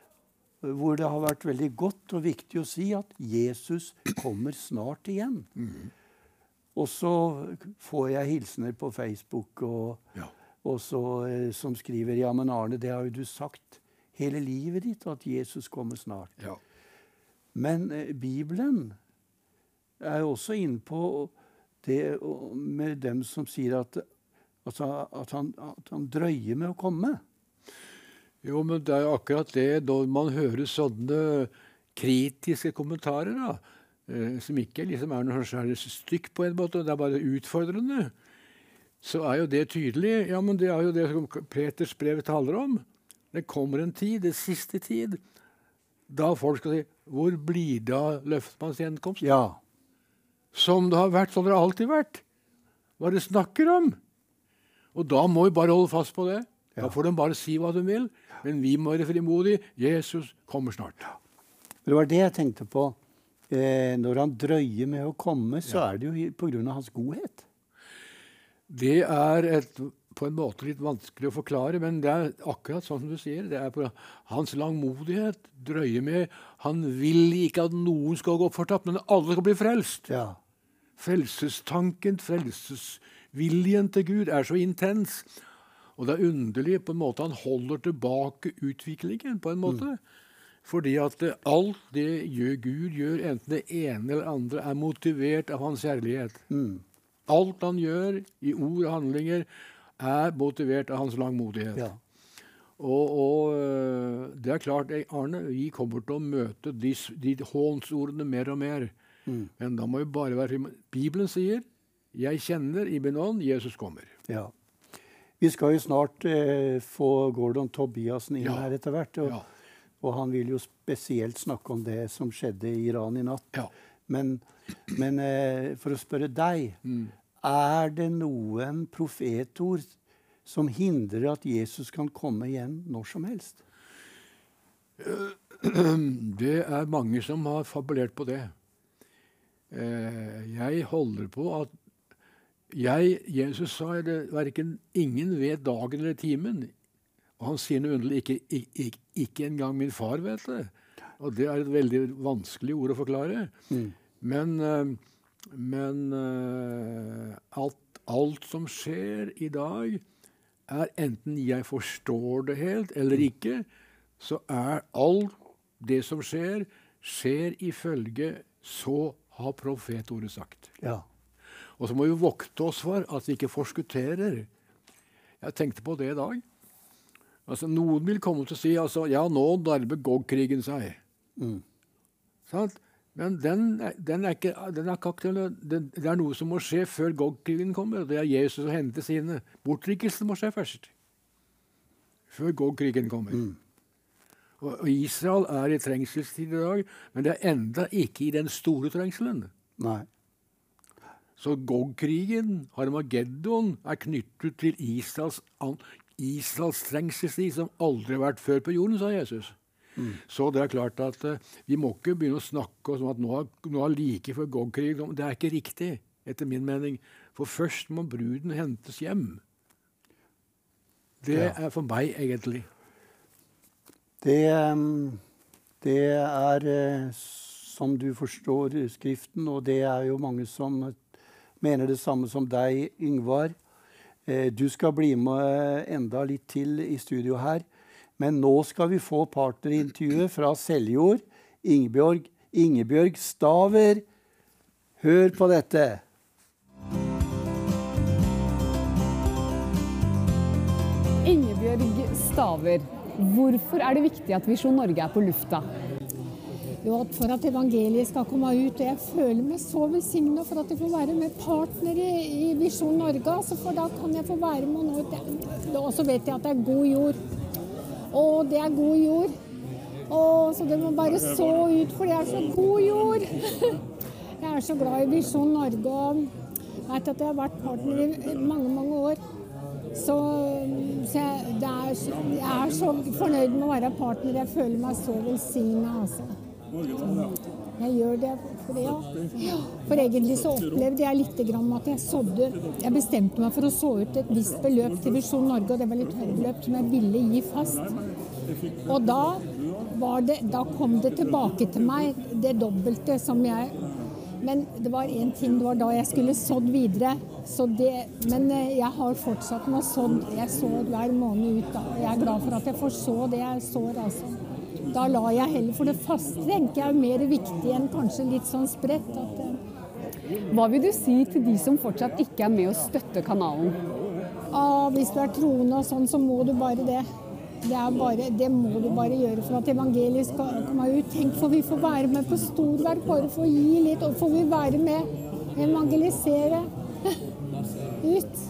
hvor det har vært veldig godt og viktig å si at Jesus kommer snart igjen. Mm. Og så får jeg hilsener på Facebook og, Ja. og så, eh, som skriver, ja, men Arne, det har jo du sagt hele livet ditt, at Jesus kommer snart. Ja. Men eh, Bibelen er jo også inne på det og med dem som sier at, altså, at, han, at han drøyer med å komme. Jo, men det er jo akkurat det, når man hører sånne kritiske kommentarer, da, eh, som ikke liksom er noe særlig stykk på en måte, det er bare utfordrende, så er jo det tydelig. Ja, men det er jo det som Peters brev taler om. Det kommer en tid, det siste tid, da folk skal si, hvor blir det av løftmanns gjenkomst? Ja. Som det har vært, sånn det har alltid vært. Hva det snakker om. Og da må vi bare holde fast på det. Ja. Da får de bare si hva de vil. Men vi må være frimodige. Jesus kommer snart. Det var det jeg tenkte på. Eh, når han drøyer med å komme, så er det jo i- på grunn av hans godhet. Det er et, på en måte litt vanskelig å forklare, men det er akkurat sånn som du sier. Det er på hans langmodighet, drøye med. Han vil ikke at noen skal gå fortapt, men alle skal bli frelst. Ja. Frelsestanken, frelsesviljen til Gud er så intens. Og det er underlig på en måte han holder tilbake utviklingen, på en måte. Fordi at det, alt det gjør Gud gjør, enten det ene eller andre, er motivert av hans kjærlighet. Mm. Alt han gjør i ord og handlinger, er motivert av hans langmodighet. Ja. Og, og øh, det er klart, eh, Arne, vi kommer til å møte de, s- de hånsordene mer og mer. Mm. Men da må vi bare være frimodige. Bibelen sier, jeg kjenner i min ånd, Jesus kommer. Ja. Vi skal jo snart eh, få Gordon Tobiasen inn Ja. her etter hvert. Og, Ja. og han vil jo spesielt snakke om det som skjedde i Iran i natt. Ja. Men, men eh, for å spørre deg, Mm. er det noen profetord som hindrer at Jesus kan komme igjen når som helst? Det er mange som har fabulert på det. Eh, jeg holder på at jeg, Jesus sa det, hverken ingen vet dagen eller timen. Og han sier noe underlig, ikke, ikke, ikke engang min far vet det. Og det er et veldig vanskelig ord å forklare. Mm. Men, eh, men eh, alt, alt som skjer i dag, er enten jeg forstår det helt eller ikke, så er alt det som skjer, skjer ifølge så har profetordet sagt. Ja. Og så må vi vokte oss for at vi ikke forskutterer. Jeg tenkte på det i dag. Altså, noen vil komme til å si altså, ja, nå nærmer Gog-krigen seg. Mm. Sant? Men den, er- den er ikke, den er ikke aktuell. Det, det er noe som må skje før Gog-krigen kommer. Det er Jesus å hente sine. Bortrykkelsen må skje først. Før Gog-krigen kommer. Mm. Og, og Israel er i trengselstid i dag, men det er enda ikke i den store trengselen. Nei. Så Gog-krigen, Harmageddon, er knyttet til Israels, an- Israels trengselstid som aldri har vært før på jorden, sa Jesus. Mm. Så det er klart at uh, vi må ikke begynne å snakke oss om at nå har, nå har like før Gog-krigen. Det er ikke riktig, etter min mening. For først må bruden hentes hjem. Det Ja. er for meg, egentlig. Det, ehm, det er eh, som du forstår Skriften, og det er jo mange som, mener det samme som deg, Yngvar. Eh, du skal bli med enda litt til i studio her. Men nå skal vi få partnerintervjuet fra Seljord, Ingebjørg, Ingebjørg Staver. Hør på dette. Ingebjørg Staver, hvorfor er det viktig at Visjon Norge er på lufta? Jo, for at evangeliet skal komme ut, og jeg føler meg så velsignet for at jeg får være med partnere i Visjon Norge, altså, for da kan jeg få være med nå. Og så vet jeg at det er god jord. Og det er god jord. Og så det må bare så ut, for det er så god jord. Jeg er så glad i Visjon Norge, og jeg vet at jeg har vært partner i mange, mange år. Så, så jeg, det er, jeg er så fornøyd med å være partner. Jeg føler meg så velsignet, altså. Jeg gjør det for det, ja. For egentlig så opplevde jeg litt grann at jeg sådde. Jeg bestemte meg for å så ut et visst beløp til Visjon Norge, og det var litt høyt beløp som jeg ville gi fast. Og da, var det, da kom det tilbake til meg, det dobbelte som jeg... Men det var en ting, det var da jeg skulle sådd videre. Så det, men jeg har fortsatt med å sådd. Jeg sår hver måned ut da. Jeg er glad for at jeg får så det jeg sår, altså. Da lar jeg heller, for det faste tenker jeg er mer viktig enn kanskje litt sånn spredt. At, Hva vil du si til de som fortsatt ikke er med å støtte kanalen? ah, hvis du er troende og sånn, så må du bare det. Det, er bare, det må du bare gjøre for at evangeliet skal komme ut. Tenk, for vi får være med på storverk, bare for å gi litt, og får vi være med, evangelisere ut.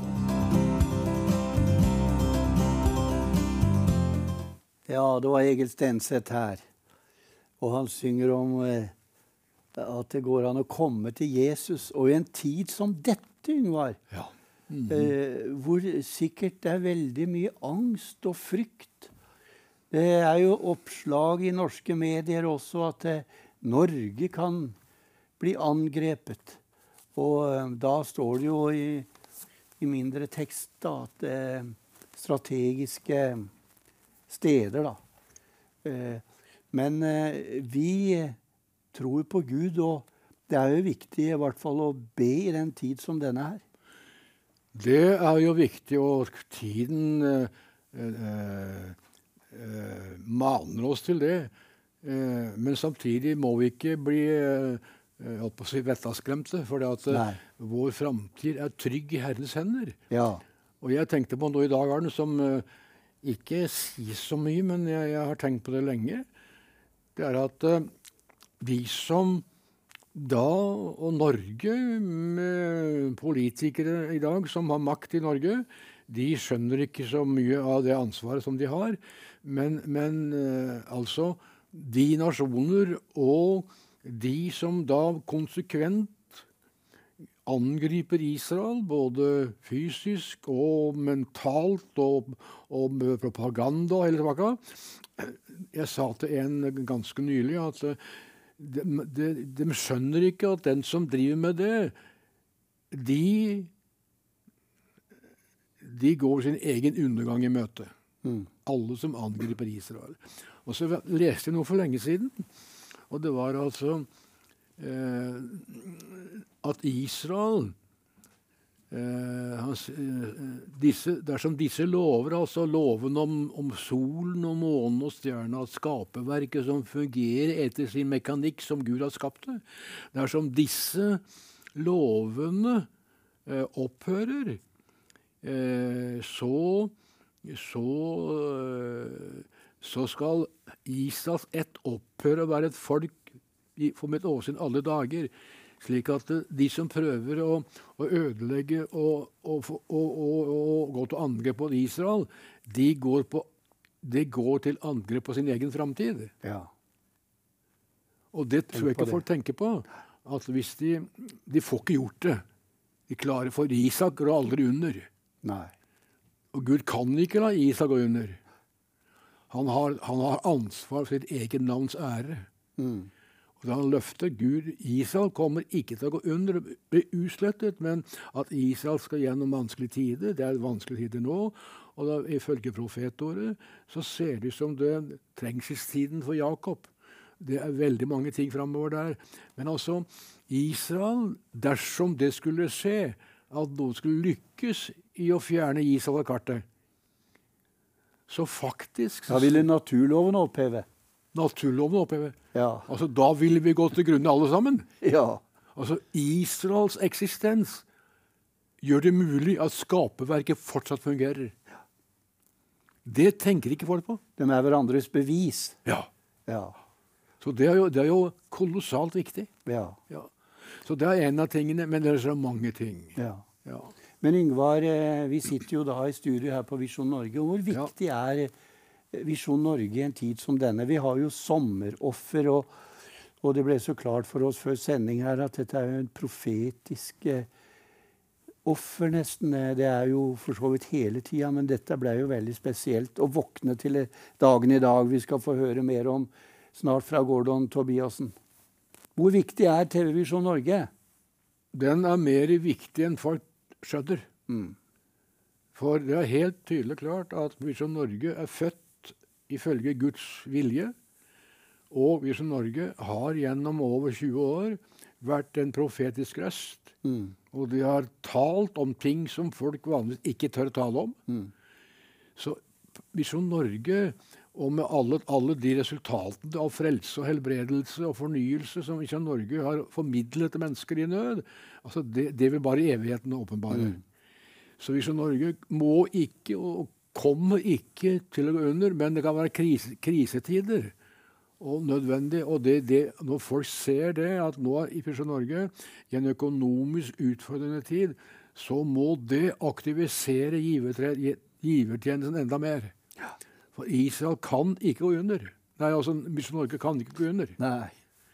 Ja, det var Egil Stenseth her. Og han synger om eh, at det går an å komme til Jesus. Og i en tid som dette, Yngvar, Ja. Mm. eh, hvor sikkert det er veldig mye angst og frykt. Det er jo oppslag i norske medier også at eh, Norge kan bli angrepet. Og eh, da står det jo i, i mindre tekst da, at eh, strategiske steder da. Eh, men eh, vi tror på Gud, og det er jo viktig i hvert fall å be i den tid som denne her. Det er jo viktig, og tiden eh, eh, eh, maner oss til det. Eh, men samtidig må vi ikke bli eh, holdt på å si vettaskremte, for det at eh, vår framtid er trygg i Herrens hender. Ja. Og jeg tenkte på noe i dag, Arne, som eh, ikke sier så mye, men jeg, jeg har tenkt på det lenge. Det er at eh, de som da, og Norge, med politikere i dag som har makt i Norge, de skjønner ikke så mye av det ansvaret som de har. Men, men eh, altså, de nasjoner og de som da konsekvent angriper Israel, både fysisk og mentalt og, og med propaganda og hele tilbake. Jeg sa til en ganske nylig at De, de, de skjønner ikke at den som driver med det, de, de går sin egen undergang i møte. Mm. Alle som angriper Israel. Og så leste jeg noe for lenge siden, og det var altså eh, at Israel eh, hans, eh, disse, dersom disse lover, altså loven om, om solen og månen og stjerna, skaperverket som fungerer etter sin mekanikk som Gud har skapt det, dersom disse lovene eh, opphører, eh, så, så, eh, så skal Israels ett opphøre å være et folk i, for mitt åsyn alle dager. Slik at de som prøver å, å ødelegge og, og, og, og, og gå til angrep på Israel, de går, på, de går til angrep på sin egen framtid. Ja. Og det tror jeg ikke folk tenker på. At hvis de, de får ikke gjort det. De klarer for Isak går aldri under. Nei. Og Gud kan ikke la Isak gå under. Han har, han har ansvar for sitt eget navns ære. Mm. Og da han løfter Gud, Israel kommer ikke til å gå under og bli uslettet, men at Israel skal gjennom vanskelige tider. Det er vanskelige tider nå, og da, ifølge profetordet så ser det som det trengselstiden for Jakob. Det er veldig mange ting framover der. Men altså, Israel, dersom det skulle skje, at noen skulle lykkes i å fjerne Israel av kartet, så faktisk Da ville naturloven oppheve. Naturloven oppheve. Ja. Altså, da ville vi gå til grunne alle sammen. Ja. Altså, Israels eksistens gjør det mulig at skaperverket fortsatt fungerer. Det tenker ikke folk på. De er hverandres bevis. Ja. Ja. Så det er jo, det er jo kolossalt viktig. Ja. Ja. Så det er en av tingene, men det er så mange ting. Ja. Ja. Men Yngvar, eh, vi sitter jo da i studio her på Visjon Norge. Og hvor viktig Ja. er eh, Visjon Norge i en tid som denne? Vi har jo sommeroffer, og, og det ble så klart for oss før sending her at dette er jo en profetisk eh, offer nesten. Eh, Det er jo for så vidt hele tida, men dette ble jo veldig spesielt. Å våkne til eh, dagen i dag. Vi skal få høre mer om snart fra Gordon Tobiassen. Hvor viktig er T V Visjon Norge? Den er mer viktig enn folk skjønner. Mm. For det er helt tydelig klart at Visjon Norge er født ifølge Guds vilje. Og Visjon Norge har gjennom over tjue år vært en profetisk røst. Mm. Og de har talt om ting som folk vanligvis ikke tør tale om. Mm. Så Visjon Norge, og med alle, alle de resultatene av frelse og helbredelse og fornyelse som Visjon Norge har formidlet til mennesker i nød, altså det, det vil bare evigheten åpenbare. Mm. Så Visjon Norge må ikke og kommer ikke til å gå under, men det kan være krise, krisetider og nødvendig. Og det, det, når folk ser det, at nå i Visjon Norge, i en økonomisk utfordrende tid, så må det aktivisere givertre, givertjenesten enda mer. For Israel kan ikke gå under. Nei, altså, Visjon Norge kan ikke gå under. Nei.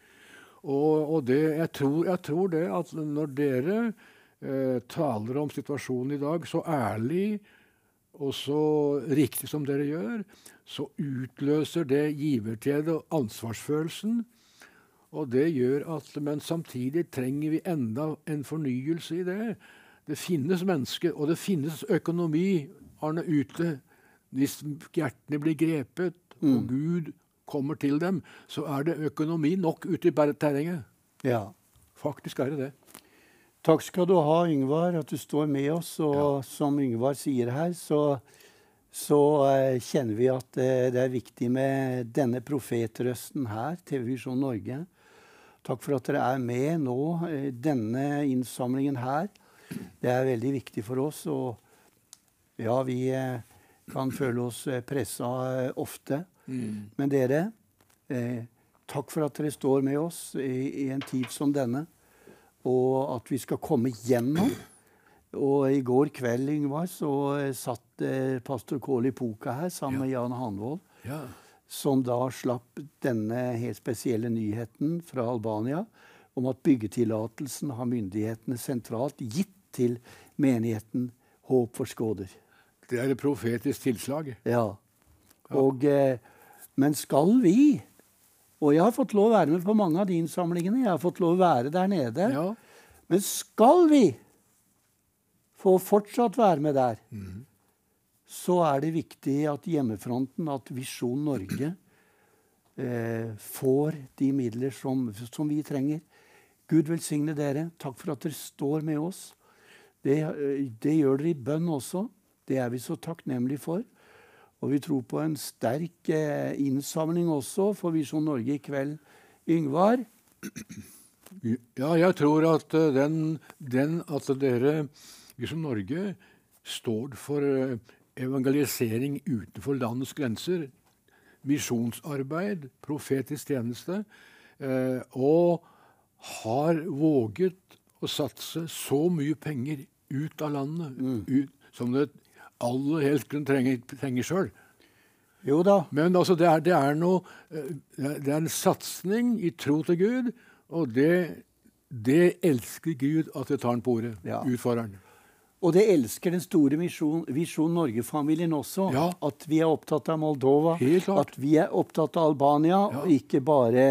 Og, og det, jeg, tror, jeg tror det at når dere eh, taler om situasjonen i dag så ærlig og så riktig som dere gjør, så utløser det givertjenesten og ansvarsfølelsen. Og det gjør at, men samtidig trenger vi enda en fornyelse i det. Det finnes mennesker, og det finnes økonomi, Arne, ute. Hvis hjertene blir grepet, mm. og Gud kommer til dem, så er det økonomi nok ute i terrenget. Ja. Faktisk er det det. Takk skal du ha, Yngvar, at du står med oss. Og Ja. som Yngvar sier her, så, så uh, kjenner vi at uh, det er viktig med denne profetrøsten her, T V Visjon Norge. Takk for at dere er med nå, uh, denne innsamlingen her. Det er veldig viktig for oss, og ja, vi uh, kan føle oss uh, pressa uh, ofte. Mm. Men dere, uh, takk for at dere står med oss i, i en tid som denne. Og at vi skal komme gjennom. Og i går kveld, Yngvar, så eh, satt eh, pastor Kåli Poka her sammen Ja. med Jan Hanvold, Ja. som da slapp denne helt spesielle nyheten fra Albania om at byggetillatelsen har myndighetene sentralt gitt til menigheten Håp for Skåder. Det er et profetisk tilslag. Ja. Og, eh, men skal vi... Og jeg har fått lov å være med på mange av de innsamlingene. Jeg har fått lov å være der nede. Ja. Men skal vi få fortsatt være med der, Mm. så er det viktig at hjemmefronten, at Visjon Norge, eh, får de midler som, som vi trenger. Gud velsigne dere. Takk for at dere står med oss. Det, det gjør dere i bønn også. Det er vi så takknemlige for. Og vi tror på en sterk eh, innsamling også for Visjon Norge i kveld. Yngvar? Ja, jeg tror at uh, den, den at dere, Visjon Norge, står for uh, evangelisering utenfor landets grenser, misjonsarbeid, profetisk tjeneste, uh, og har våget å satse så mye penger ut av landet, Mm. ut, som det aller helst kunne trenge, trenge sjøl. Jo da. Men altså, det, er, det, er noe, eh, det er en satsing i tro til Gud, og det, det elsker Gud at det tar den på ordet. Ja. Utfordreren. Og det elsker den store Visjon, Visjon Norge-familien også. Ja. At vi er opptatt av Moldova. Helt klart. At vi er opptatt av Albania, Ja. og ikke bare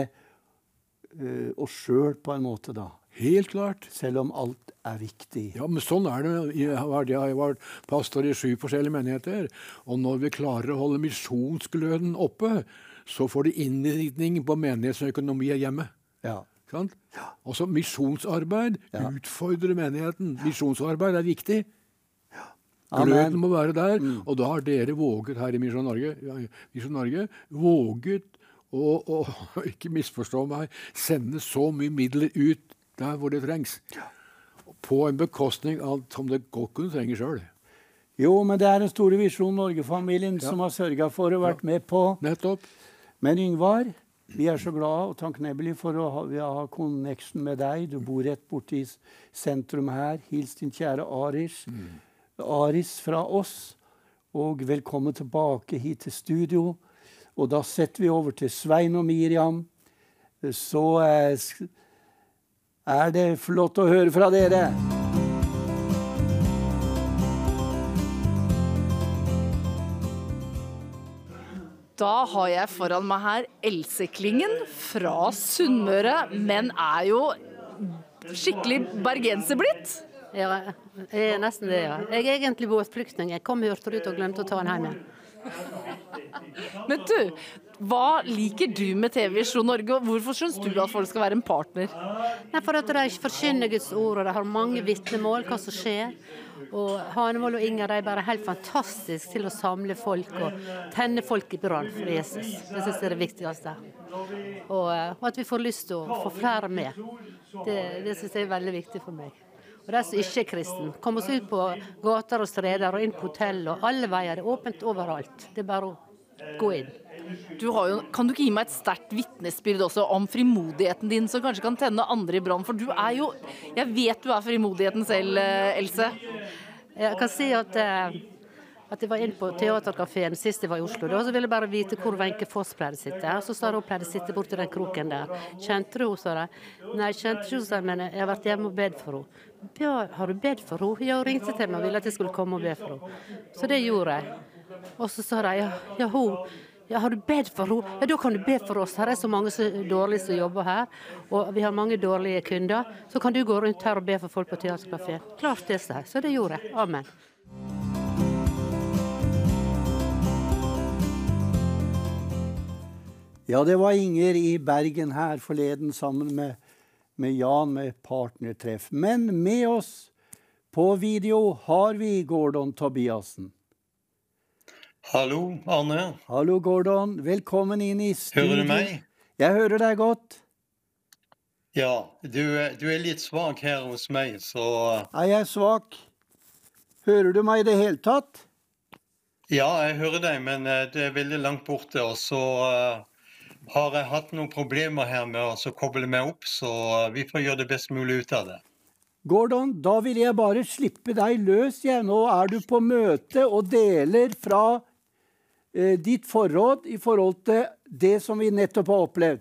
uh, oss sjøl på en måte, da. Helt klart. Selv om alt er viktig. Ja, men sånn er det. Jeg har, jeg har vært pastor i sju forskjellige menigheter, og når vi klarer å holde misjonsgløden oppe, så får de innvirkning på menighetens økonomi hjemme. Ja. Sant? Også misjonsarbeid utfordrer menigheten. Misjonsarbeid er viktig. Gløden må være der, mm. og da har dere våget her i Misjon Norge, Misjon Norge våget å, å, ikke misforstå meg, sende så mye midler ut der hvor det trengs. På en bekostning av som det godt kunne trenge selv. Jo, men det er den store Visjon Norge-familien ja. som har sørget for å vært ja. med på. Nettopp. Men Yngvar, vi er så glad og takknemlige for å ha, vi ha connection med deg. Du bor rett borte i sentrum her. Hils din kjære Aris. Mm. Aris fra oss, og velkommen tilbake hit til studio. Og da setter vi over til Svein og Miriam. Så er det flott å høre fra dere. Da har jeg foran meg her Else Klingen fra Sunnmøre, men er jo skikkelig bergenser blitt. Ja, jeg er nesten det, ja. Jeg er egentlig båtflyktning. Jeg kom hørte ut og glemte å ta den hjem igjen. Men du, hva liker du med T V Visjon Norge, og hvorfor synes du at folk skal være en partner? Nei, for at de forkynner Guds ord, og de har mange vitnemål, hva som skjer. Og Hanevold og Inger, de er bare helt fantastisk til å samle folk og tenne folk i brann for Jesus. Det synes jeg er det viktigste. Og, og at vi får lyst til å få flere med. Det, det synes jeg er veldig viktig for meg. Og de som ikke er kristen, kom oss ut på gater og streder og inn på hotell, og alle veier er åpent overalt. Det er bare å gå inn. Du har jo, kan du ikke gi meg et sterkt vitnesbyrd også om frimodigheten din, som kanskje kan tenne andre i brann? For du er jo, jeg vet du er frimodigheten selv, Else. Jeg kan si at, at jeg var inn på teaterkaféen sist jeg var i Oslo, og så ville jeg bare vite hvor Wenche Foss pleide å sitte. Og så sa hun pleide å sitte borti den kroken der. Kjente du henne, sa de? Nei, kjente ikke henne, men jeg har vært hjemme og bedt for henne. Ja, har du bedt for henne? Ja, hun ringte til meg og ville at jeg skulle komme og be for henne. Så det gjorde jeg. Og så sa de, ja, ja, hun, ja, har du bedt for henne? Ja, da kan du be for oss. Her er så mange så dårlige som jobber her, og vi har mange dårlige kunder. Så kan du gå rundt her og be for folk på teaterkafé. Klart det, sa jeg. Så det gjorde jeg. Amen. Ja, det var Inger i Bergen her forleden sammen med med Jan med partnertreff. Men med oss på video har vi Gordon Tobiasen. Hallo, Arne. Hallo, Gordon. Velkommen inn i studio. Hører du meg? Jeg hører deg godt. Ja, du, du er litt svak her hos meg, så... Er jeg svak? Hører du meg i det hele tatt? Ja, jeg hører deg, men det er veldig langt borte, og så... har jeg hatt noen problemer her med å koble meg opp, så vi får gjøre det best mulig ut av det. Gordon, da vil jeg bare slippe deg løs igjen. Nå er du på møte og deler fra eh, ditt forråd i forhold til det som vi nettopp har opplevd.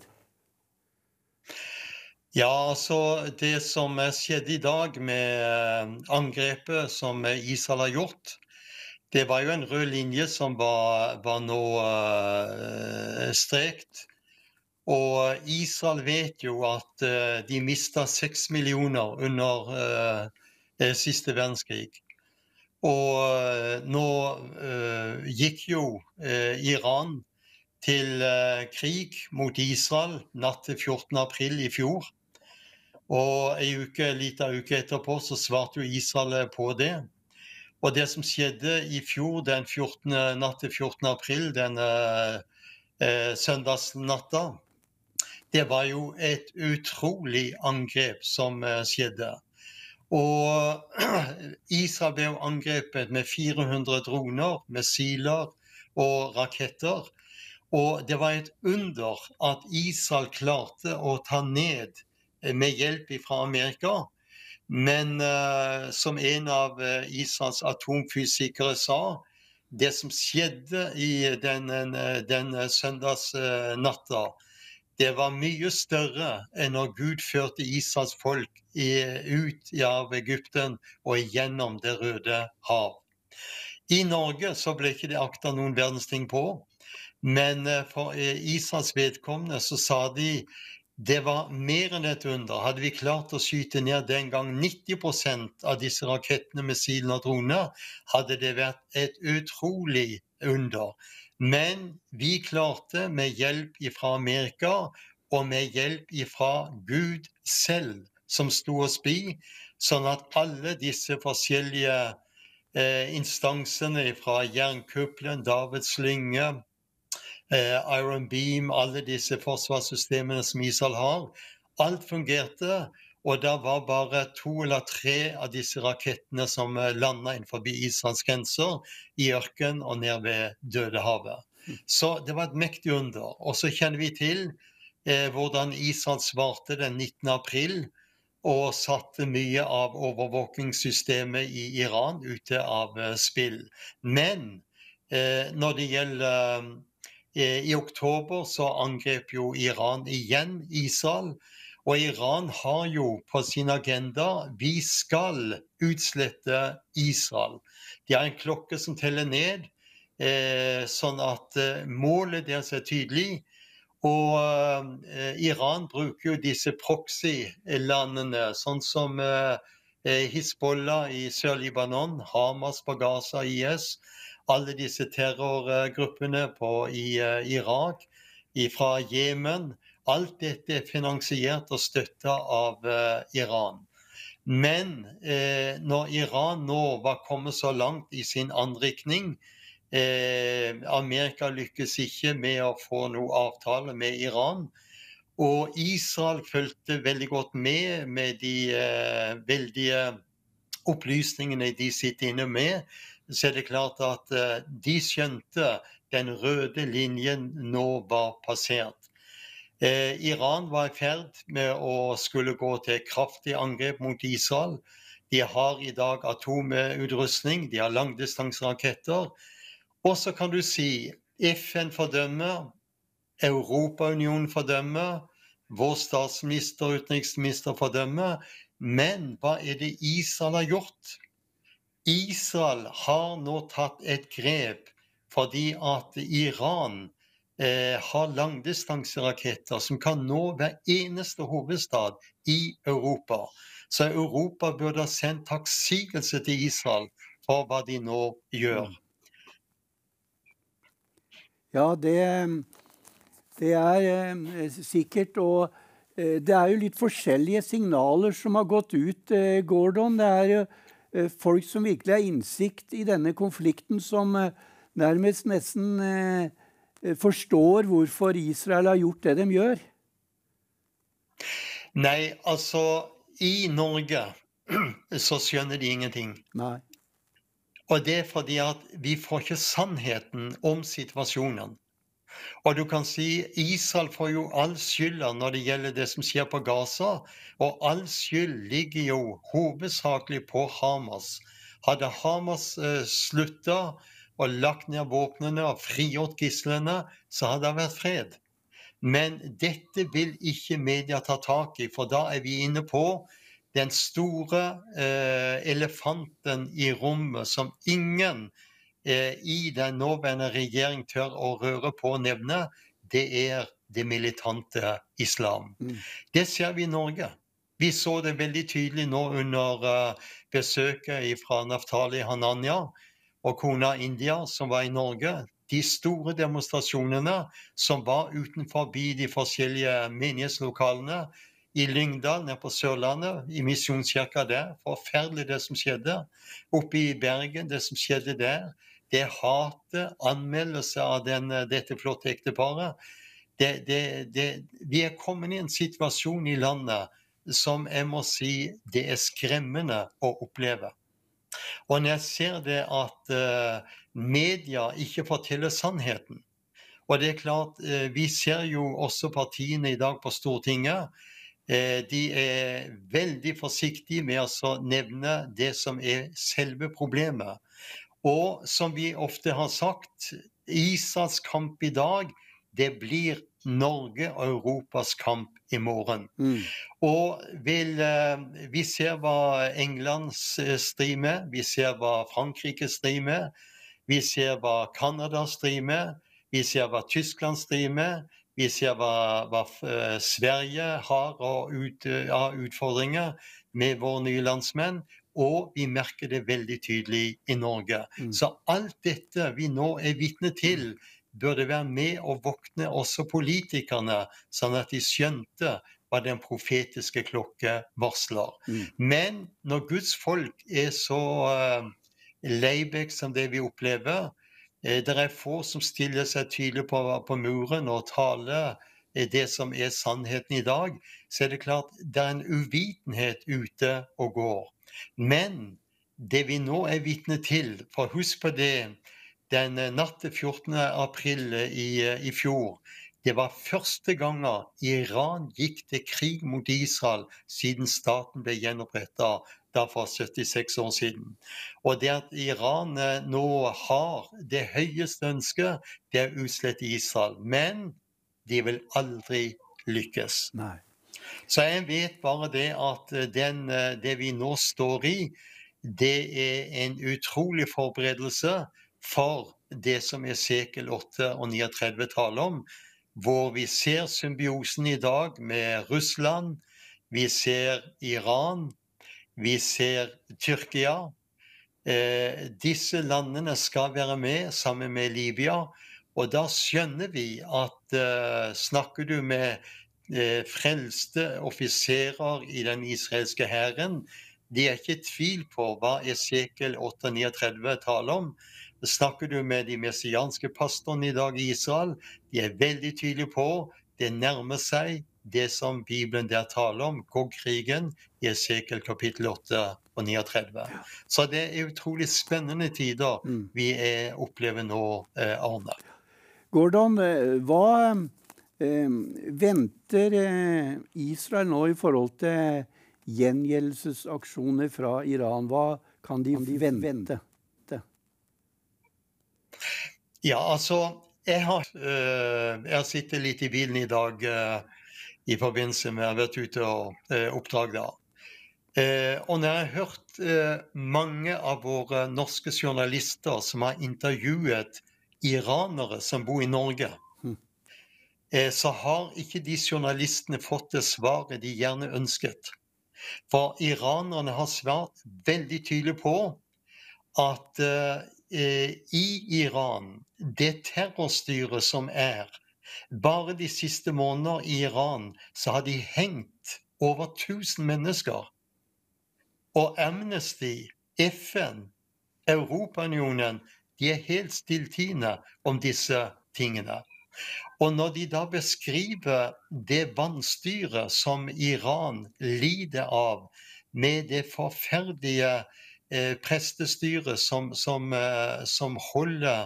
Ja, altså det som skjedde i dag med angrepet som Israel har gjort, det var jo en rød linje som var, var nå uh, strekt. Og Israel vet jo at uh, de mistet seks millioner under uh, siste verdenskrig. Og uh, nå uh, gikk jo uh, Iran til uh, krig mot Israel natt til fjortende april i fjor. Og en uke, lite uke etterpå så svarte jo Israel på det. Og det som skjedde i fjor, den fjortende, natt til fjortende april, den uh, uh, søndagsnatta, det var jo et utrolig angrep som uh, skjedde. Og Israel ble jo angrepet med fire hundre droner, missiler og raketter. Og det var et under at Israel klarte å ta ned med hjelp fra Amerika. Men uh, som en av uh, Israels atomfysikere sa, det som skjedde i den, den søndagsnatta, det var mye større enn når Gud førte Israels folk i, ut av Egypten og gjennom det røde hav. I Norge så ble ikke det akta noen verdensting på, men for Israels vedkommende så sa de det var mer enn et under. Hadde vi klart å skyte ned den gang nitti prosent av disse rakettene, missilene og droner, hadde det vært et utrolig under. Men vi klarte med hjelp fra Amerika og med hjelp fra Gud selv, som sto oss bi, sånn at alle disse forskjellige eh, instansene fra jernkuppelen, Davids slynge, eh, Iron Beam, alle disse forsvarssystemene som Israel har, alt fungerte. Og det var bare to eller tre av disse rakettene som landet innenfor Israels grenser, i ørken og ned ved Dødehavet. Så det var et mektig under. Og så kjenner vi til eh, hvordan Israel svarte den nittende april, og satte mye av overvåkingssystemet i Iran ute av eh, spill. Men eh, når det gjelder eh, i oktober, så angrep jo Iran igjen Israel. Og Iran har jo på sin agenda, vi skal utslette Israel. De har en klokke som teller ned, eh, sånn at eh, målet deres er tydelig. Og eh, Iran bruker jo disse proxy-landene, sånn som eh, Hezbollah i Sør-Libanon, Hamas på Gaza, I S, alle disse terrorgruppene på, i eh, Irak, fra Jemen. Alt dette er finansiert og støttet av eh, Iran. Men eh, når Iran nå var kommet så langt i sin anrikning, eh, Amerika lykkes ikke med å få noe avtale med Iran, og Israel fulgte veldig godt med med de eh, veldige opplysningene de sitter inne med, så er det klart at eh, de skjønte den røde linjen nå var passert. Eh, Iran var i ferd med å skulle gå til kraftig angrep mot Israel. De har i dag atomutrustning, de har langdistanseraketter. Og så kan du si F N fordømmer, Europaunionen fordømmer, vår statsminister og utenriksminister fordømmer. Men hva er det Israel har gjort? Israel har nå tatt et grep fordi at Iran Eh, har langdistanseraketter som kan nå hver eneste hovedstad i Europa. Så Europa burde ha sendt takksigelse til Israel for hva de nå gjør. Ja, det, det er eh, sikkert, og eh, det er jo litt forskjellige signaler som har gått ut, eh, Gordon. Det er jo eh, folk som virkelig har innsikt i denne konflikten, som eh, nærmest nesten eh, forstår hvorfor Israel har gjort det de gjør? Nei, altså, i Norge så skjønner de ingenting. Nei. Og det er fordi at vi får ikke sannheten om situasjonen. Og du kan si Israel får jo all skylda når det gjelder det som skjer på Gaza, og all skyld ligger jo hovedsakelig på Hamas. Hadde Hamas eh, slutta og lagt ned våpnene og frigjort gislene, så hadde det vært fred. Men dette vil ikke media ta tak i, for da er vi inne på den store eh, elefanten i rommet som ingen eh, i den nåværende regjering tør å røre på og nevne. Det er det militante islam. Mm. Det ser vi i Norge. Vi så det veldig tydelig nå under uh, besøket fra Naftali Hananya og kona India som var i Norge. De store demonstrasjonene som var utenfor de forskjellige menighetslokalene i Lyngdal, nede på Sørlandet, i Misjonskirka der. Forferdelig det som skjedde. Oppe i Bergen, det som skjedde der. Det hatet, anmeldelse av den, dette flotte ekteparet. Det, det, det, vi er kommet i en situasjon i landet som jeg må si det er skremmende å oppleve. Og når jeg ser det at uh, media ikke forteller sannheten, og det er klart, uh, vi ser jo også partiene i dag på Stortinget, uh, de er veldig forsiktige med å nevne det som er selve problemet. Og som vi ofte har sagt, Israels kamp i dag, det blir Norge og Europas kamp i morgen. Mm. Og vil, vi ser hva England strir med, vi ser hva Frankrike strir med, vi ser hva Canada strir med, vi ser hva Tyskland strir med, vi ser hva, hva Sverige har av ut, utfordringer med våre nye landsmenn, og vi merker det veldig tydelig i Norge. Mm. Så alt dette vi nå er vitne til, burde være med å våkne også politikerne, sånn at de skjønte hva den profetiske klokke varsler. Mm. Men når Guds folk er så uh, leibek som det vi opplever, eh, det er få som stiller seg tydelig på, på muren og taler eh, det som er sannheten i dag, så er det klart det er en uvitenhet ute og går. Men det vi nå er vitne til, for husk på det, den natt til fjortende april i, i fjor, det var første gangen Iran gikk til krig mot Israel siden staten ble gjenopprettet, da for syttiseks år siden. Og det at Iran nå har det høyeste ønsket, det er å utslette Israel. Men de vil aldri lykkes. Nei. Så jeg vet bare det at den, det vi nå står i, det er en utrolig forberedelse for det som Esekiel åtte og trettini taler om, hvor vi ser symbiosen i dag med Russland, vi ser Iran, vi ser Tyrkia. Eh, disse landene skal være med sammen med Libya, og da skjønner vi at eh, snakker du med eh, frelste offiserer i den israelske hæren, de er ikke i tvil på hva Esekiel åtte trettini taler om. Snakker du med de messianske pastorene i dag i Israel, de er veldig tydelige på det nærmer seg det som Bibelen der taler om, Gog-krigen i Esekiel kapittel åtte og trettini. Så det er utrolig spennende tider Mm. vi er, opplever nå, eh, Arne. Gordon, eh, hva eh, venter eh, Israel nå i forhold til gjengjeldelsesaksjoner fra Iran? Hva kan de, kan de vente? Ja, altså, jeg har, øh, jeg har sittet litt i bilen i dag øh, i forbindelse med å ha vært ute og øh, oppdrag da. Eh, og når jeg har hørt øh, mange av våre norske journalister som har intervjuet iranere som bor i Norge, Mm. eh, så har ikke de journalistene fått det svaret de gjerne ønsket. For iranerne har svart veldig tydelig på at øh, i Iran, det terrorstyret som er, bare de siste måneder i Iran, så har de hengt over tusen mennesker. Og Amnesty, F N, Europaunionen, de er helt stilltiende om disse tingene. Og når de da beskriver det vanstyret som Iran lider av, med det forferdelige Eh, prestestyret som, som, eh, som holder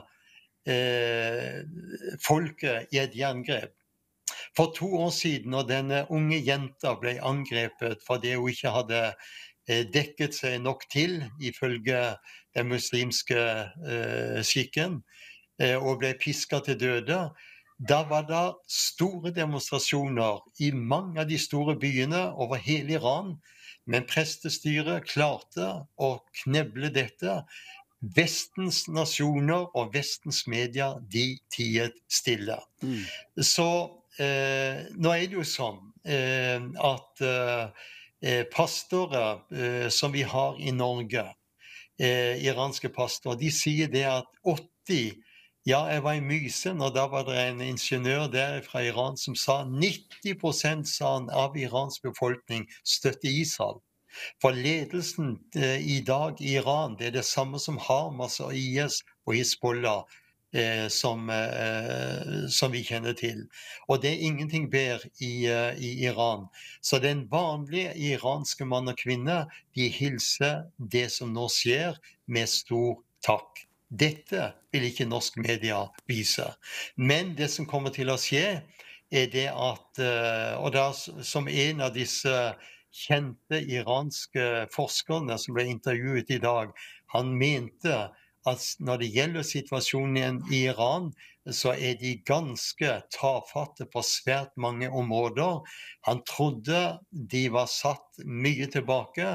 eh, folket i et jerngrep. For to år siden, når denne unge jenta ble angrepet fordi hun ikke hadde eh, dekket seg nok til, ifølge den muslimske eh, skikken, eh, og ble pisket til døde, da var det store demonstrasjoner i mange av de store byene over hele Iran. Men prestestyret klarte å kneble dette. Vestens nasjoner og Vestens medier, de tiet stille. Mm. Så eh, nå er det jo sånn eh, at eh, pastorer eh, som vi har i Norge, eh, iranske pastorer, de sier det at åtti, ja, jeg var i Mysen, og da var det en ingeniør der fra Iran som sa nitti prosent sa han, av Irans befolkning støtter Israel. For ledelsen eh, i dag i Iran, det er det samme som Hamas og I S og Hizbollah, eh, som, eh, som vi kjenner til. Og det er ingenting bedre i, uh, i Iran. Så den vanlige iranske mann og kvinne, de hilser det som nå skjer, med stor takk. Dette vil ikke norsk media vise. Men det som kommer til å skje, er det at, og det er som en av disse kjente iranske forskerne som ble intervjuet i dag, han mente at når det gjelder situasjonen i Iran, så er de ganske tafatte på svært mange områder. Han trodde de var satt mye tilbake,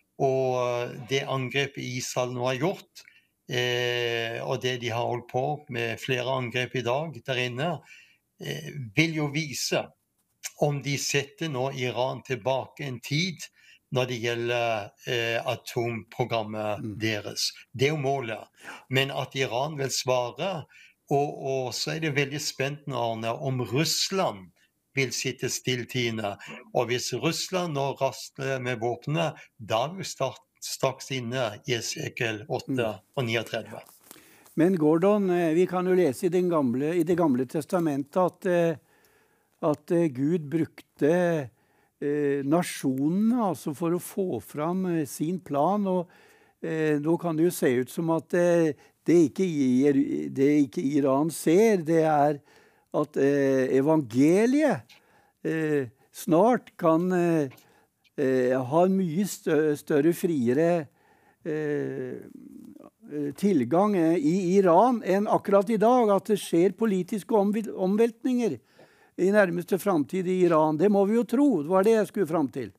og det angrepet Israel nå har gjort, Eh, og det de har holdt på med flere angrep i dag der inne, eh, vil jo vise om de setter nå Iran tilbake en tid når det gjelder eh, atomprogrammet Mm. deres. Det er jo målet. Men at Iran vil svare Og, og så er det veldig spennende, Arne, om Russland vil sitte stilltiende. Og hvis Russland nå rasler med våpnene, da er vi start, straks inne i Esekiel åtte og trettini. Men Gordon, vi kan jo lese i, den gamle, i det gamle testamentet at, at Gud brukte eh, nasjonene altså for å få fram sin plan. Og eh, da kan det jo se ut som at eh, det, ikke, det ikke Iran ser, det er at eh, evangeliet eh, snart kan eh, eh, ha en mye større, større friere eh, tilgang i Iran enn akkurat i dag, at det skjer politiske omveltninger i nærmeste framtid i Iran. Det må vi jo tro. Det var det jeg skulle fram til.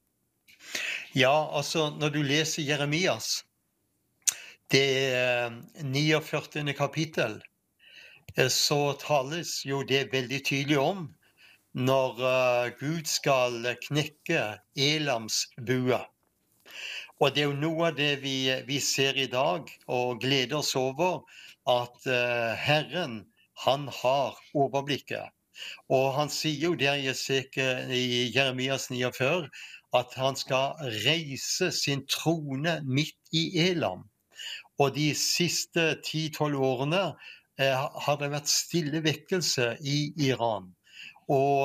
Ja, altså når du leser Jeremias, det er niogførtiende kapittel, så tales jo det veldig tydelig om når uh, Gud skal knekke Elams bue. Og det er jo noe av det vi, vi ser i dag og gleder oss over, at uh, Herren, han har overblikket. Og han sier jo der i, i Jeremias niogfyrre at han skal reise sin trone midt i Elam. Og de siste ti tolv årene har det vært stille vekkelse i Iran. Og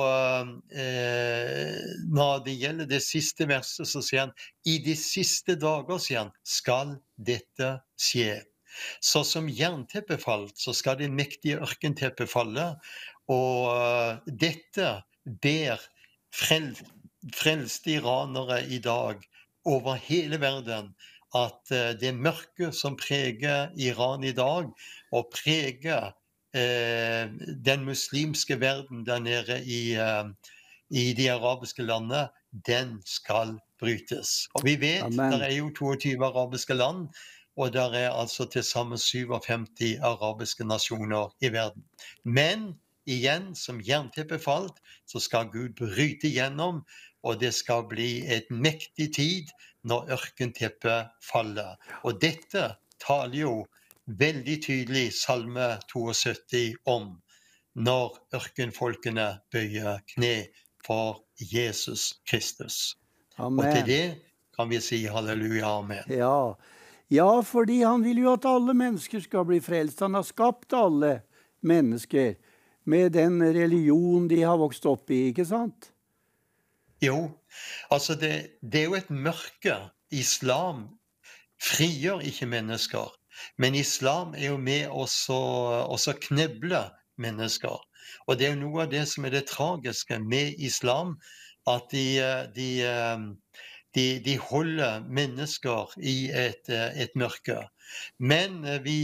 eh, når det gjelder det siste verset, så sier han, i de siste dager, sier han, skal dette skje. Så som jernteppet falt, så skal det mektige ørkenteppet falle. Og uh, dette ber frel, frelste iranere i dag over hele verden, at uh, det mørke som preger Iran i dag, og preger eh, den muslimske verden der nede i, eh, i de arabiske landene, den skal brytes. Og vi vet, Amen. det er jo toogtyve arabiske land, og der er altså til sammen syvogfemti arabiske nasjoner i verden. Men igjen, som jernteppet falt, så skal Gud bryte gjennom, og det skal bli et mektig tid når ørkenteppet faller. Og dette taler jo veldig tydelig Salme syttito om, når ørkenfolkene bøyer kne for Jesus Kristus. Amen. Og til det kan vi si halleluja, amen. Ja. ja, fordi han vil jo at alle mennesker skal bli frelst. Han har skapt alle mennesker med den religion de har vokst opp i, ikke sant? Jo, altså det, det er jo et mørke. Islam frigjør ikke mennesker. Men islam er jo med også, også kneble mennesker. Og det er jo noe av det som er det tragiske med islam, at de, de, de, de holder mennesker i et, et mørke. Men vi,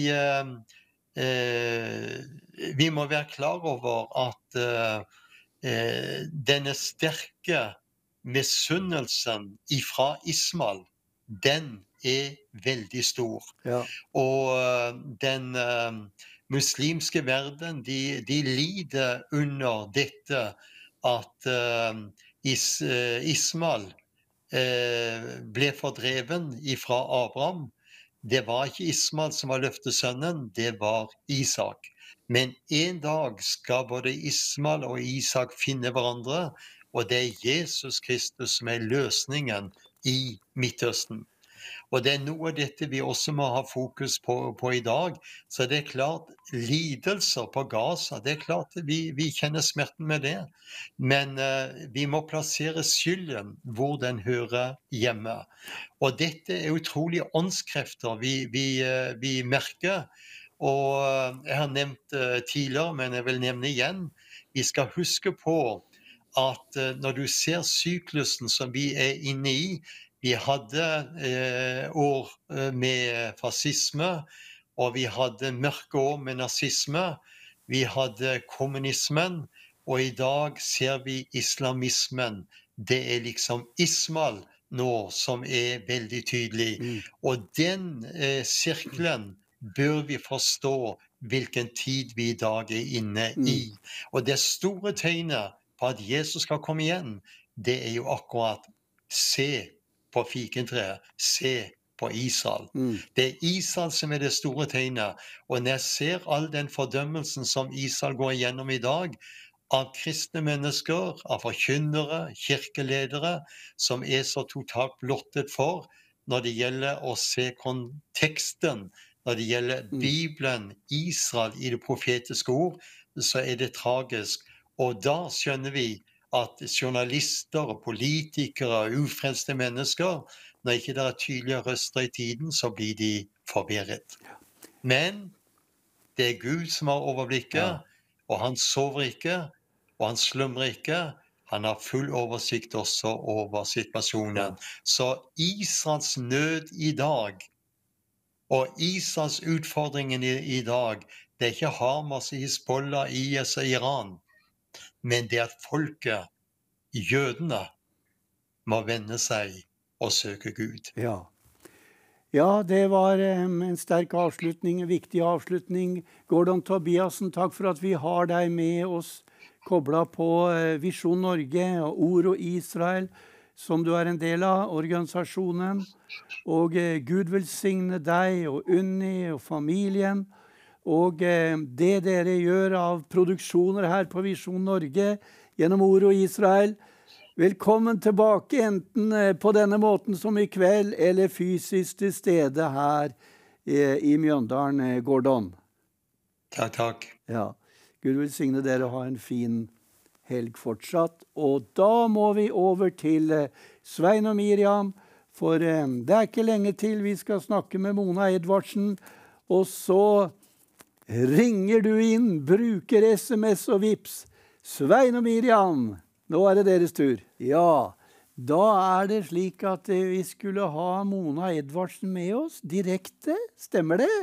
eh, vi må være klar over at eh, denne sterke misunnelsen ifra Ismail, den er veldig stor. Ja. Og uh, den uh, muslimske verden, de, de lider under dette at uh, is, uh, Ismail uh, ble fordreven ifra Abraham. Det var ikke Ismail som var løftesønnen, det var Isak. Men en dag skal både Ismail og Isak finne hverandre, og det er Jesus Kristus som er løsningen i Midtøsten. Og det er noe av dette vi også må ha fokus på, på i dag. Så det er klart, lidelser på Gaza, det er klart vi, vi kjenner smerten med det. Men uh, vi må plassere skylden hvor den hører hjemme. Og dette er utrolig åndskrefter vi, vi, uh, vi merker. Og uh, jeg har nevnt uh, tidligere, men jeg vil nevne igjen. Vi skal huske på at uh, når du ser syklusen som vi er inne i, vi hadde eh, år med fascisme, og vi hadde mørke år med nazisme. Vi hadde kommunismen, og i dag ser vi islamismen. Det er liksom Ismail nå som er veldig tydelig. Mm. Og den eh, sirkelen bør vi forstå hvilken tid vi i dag er inne i. Mm. Og det store tegnet på at Jesus skal komme igjen, det er jo akkurat se på fikentreet, se på Israel. Mm. Det er Israel som er det store tegnet. Og når jeg ser all den fordømmelsen som Israel går igjennom i dag, av kristne mennesker, av forkynnere, kirkeledere, som er så totalt blottet for når det gjelder å se konteksten, når det gjelder Mm. Bibelen, Israel i det profetiske ord, så er det tragisk. Og da skjønner vi at journalister, politikere, ufrelste mennesker, når ikke det er tydelige røster i tiden, så blir de forvirret. Men det er Gud som har overblikket, Ja. og han sover ikke, og han slumrer ikke. Han har full oversikt også over situasjonen. Ja. Så Israels nød i dag, og Israels utfordringen i, i dag, det er ikke Hamas, Hizbollah, I S og Iran, men det er at folket, jødene, må vende seg og søke Gud. Ja. Ja, det var em, en sterk avslutning, en viktig avslutning. Gordon Tobiassen, takk for at vi har deg med oss, koblet på eh, Visjon Norge og Ord og Israel, som du er en del av, organisasjonen. Og eh, Gud velsigne deg og Unni og familien. Og eh, det dere gjør av produksjoner her på Visjon Norge gjennom Ord og Israel. Velkommen tilbake, enten eh, på denne måten som i kveld, eller fysisk til stede her eh, i Mjøndalen, eh, Gordon. Takk, takk. Ja, Gud velsigne dere, ha en fin helg fortsatt. Og da må vi over til eh, Svein og Miriam, for eh, det er ikke lenge til vi skal snakke med Mona Edvardsen. Og så ringer du inn, bruker S M S og Vips. Svein og Miriam, nå er det deres tur. Ja, da er det slik at eh, vi skulle ha Mona Edvardsen med oss direkte. Stemmer det?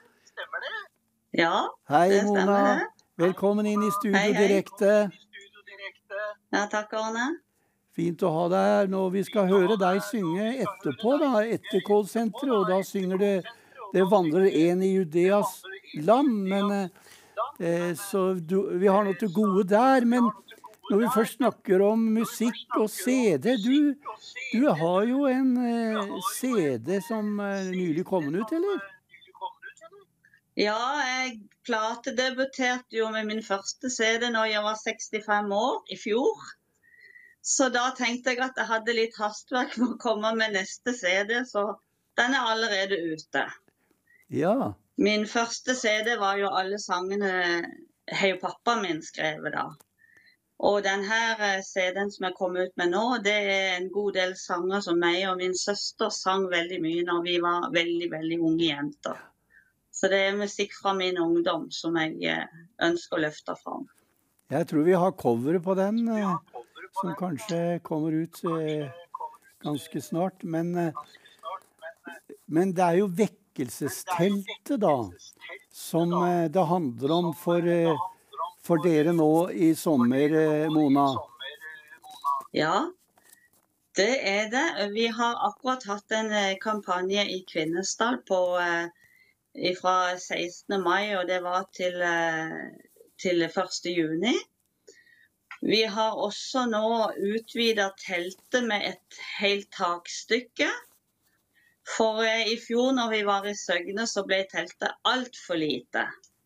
Ja, Hei, det stemmer Mona. det. Velkommen inn i studio Hei, hei. direkte. Ja, takk, Arne. Fint å ha deg her nå. Vi skal høre deg synge etterpå, da, etter callsenteret, og da synger det Det vandrer en i Judeas land, men eh, så du, vi har noe til gode der. Men når vi først snakker om musikk og C D, du, du har jo en eh, C D som er nylig kommet ut, eller? Ja, jeg platedebuterte jo med min første C D når jeg var sekstifem år, i fjor. Så da tenkte jeg at jeg hadde litt hastverk med å komme med neste C D, så den er allerede ute. Ja. Min første C D var jo alle sangene har jo pappa min skrevet da. Og den her C D-en som jeg kom ut med nå, det er en god del sanger som meg og min søster sang veldig mye når vi var veldig, veldig unge jenter. Så det er musikk fra min ungdom som jeg eh, ønsker å løfte fram. Jeg tror vi har coveret på den, eh, som kanskje kommer ut eh, ganske snart. Men, eh, men det er jo vekkelsesteltet da, som eh, det handler om for, eh, for dere nå i sommer, eh, Mona. Ja, det er det. Vi har akkurat hatt en eh, kampanje i Kvinesdal på, eh, fra sekstende mai, og det var til, eh, til første juni. Vi har også nå utvidet teltet med et helt takstykke. For eh, i fjor når vi var i Søgne, så ble teltet alt for lite.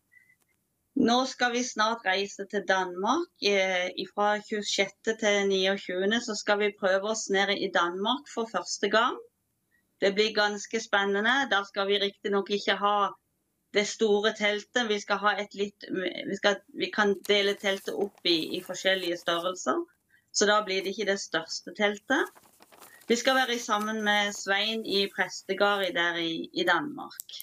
Nå skal vi snart reise til Danmark. Eh, fra tjuesjette til niogtjuende så skal vi prøve oss nede i Danmark for første gang. Det blir ganske spennende. Da skal vi riktig nok ikke ha det store teltet. Vi skal ha et litt, vi, skal, vi kan dele teltet opp i, i forskjellige størrelser. Så da blir det ikke det største teltet. Vi skal være sammen med Svein i Prestegard der i, i Danmark.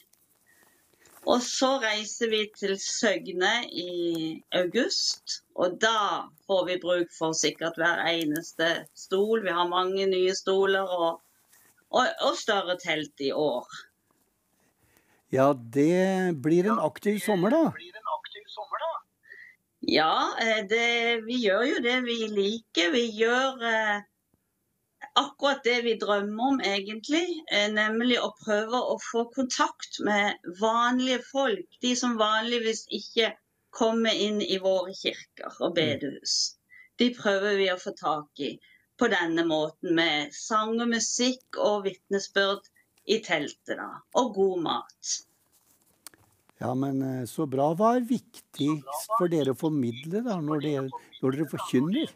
Og så reiser vi til Søgne i august. Og da får vi bruk for sikkert hver eneste stol. Vi har mange nye stoler og Og, og større telt i år. Ja, det blir en aktiv sommer da. Ja, det, vi gjør jo det vi liker. Vi gjør eh, akkurat det vi drømmer om egentlig, eh, nemlig å prøve å få kontakt med vanlige folk. De som vanligvis ikke kommer inn i våre kirker og bedehus. De prøver vi å få tak i på denne måten med sang og musikk og vittnesbyrd i teltet da, og god mat. Ja, men eh, så bra. Hva er viktigst for dere å formidle da, når dere, når dere forkynner?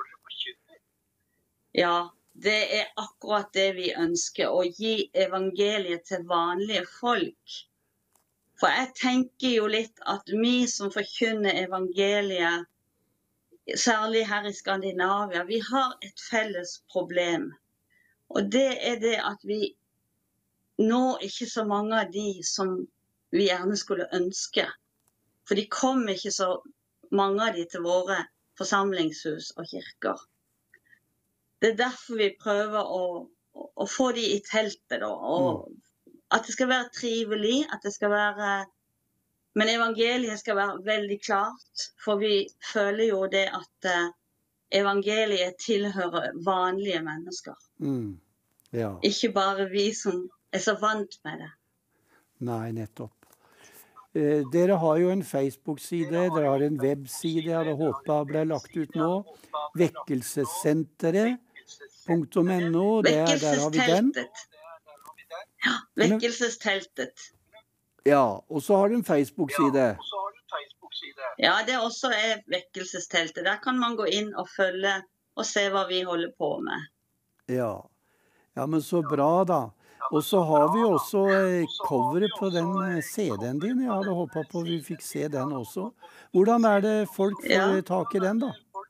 Ja, det er akkurat det vi ønsker, å gi evangeliet til vanlige folk. For jeg tenker jo litt at vi som forkynner evangeliet, særlig her i Skandinavia, vi har et felles problem. Og det er det at vi når ikke så mange av de som vi gjerne skulle ønske. For de kom ikke så mange av de til våre forsamlingshus og kirker. Det er derfor vi prøver å, å, å få de i teltet da, og mm. at det skal være trivelig, at det skal være, men evangeliet skal være veldig klart, for vi føler jo det at uh, evangeliet tilhører vanlige mennesker. Mm. Ja. Ikke bare vi som er så vant med det. Nei, nettopp. Eh, dere har jo en Facebook-side, dere har en webside, jeg hadde håpet ble lagt ut nå. Vekkelsessenteret punktum no, der, der har vi den. Ja, Vekkelsesteltet. Ja, og så har du en Facebook-side. Ja, det også er Vekkelsesteltet. Der kan man gå inn og følge og se hva vi holder på med. Ja, ja men så bra da. Og så har vi også eh, coveret på den eh, C D-en din. Jeg hadde håpet på vi fikk se den også. Hvordan er det folk får Ja. tak i den da?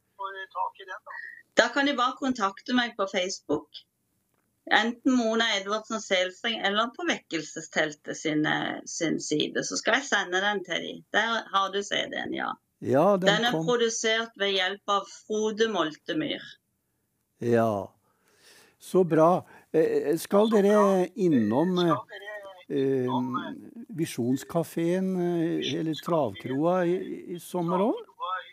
Da kan de bare kontakte meg på Facebook. Enten Mona Edvardsen Selseng eller på Vekkelsesteltet sin, eh, sin side. Så skal jeg sende den til dem. Der har du C D-en, ja. Ja, den, Den er kom. produsert ved hjelp av Frode Moltemyr. Ja, så bra. Eh, skal dere innom eh, eh, Visjonskaféen eh, eller Travkroa i, i sommer også?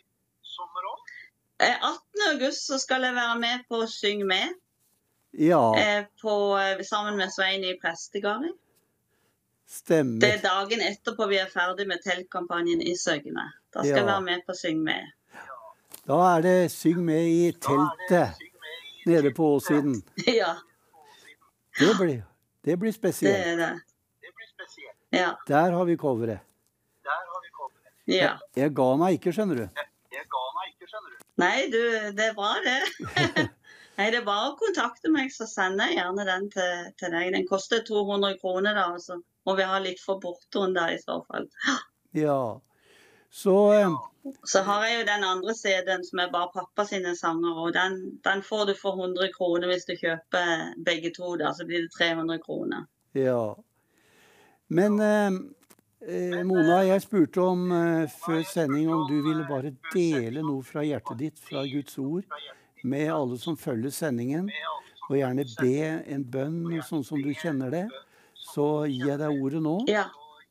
Eh, attende august så skal jeg være med på Syng med, Ja, eh, på, eh, sammen med Svein i Prestegarden. Det stemmer. er dagen etterpå vi er ferdig med teltkampanjen i Søgne. Da skal Ja. jeg være med på Syng med. Da er det Syng med i teltet nede på åssiden. Ja, Det blir, det blir det spesielt. er det. Ja, Der har vi coveret. ja. Jeg ga meg ikke, skjønner du. Nei, du, det er bra det. Nei, det er bare å kontakte meg, så sender jeg gjerne den til, til deg. Den koster to hundre kroner da, og så må vi ha litt for bortoen da i så fall. Ja. Så eh, Så har jeg jo den andre C D-en som er bare pappa sine sanger, og den, den får du for hundre kroner hvis du kjøper begge to da, så blir det tre hundre kroner. ja. Men eh, eh, Mona, jeg spurte om eh, før sending om du ville bare dele noe fra hjertet ditt, fra Guds ord, med alle som følger sendingen, og gjerne be en bønn, sånn som du kjenner det. Så gir jeg deg ordet nå. Ja.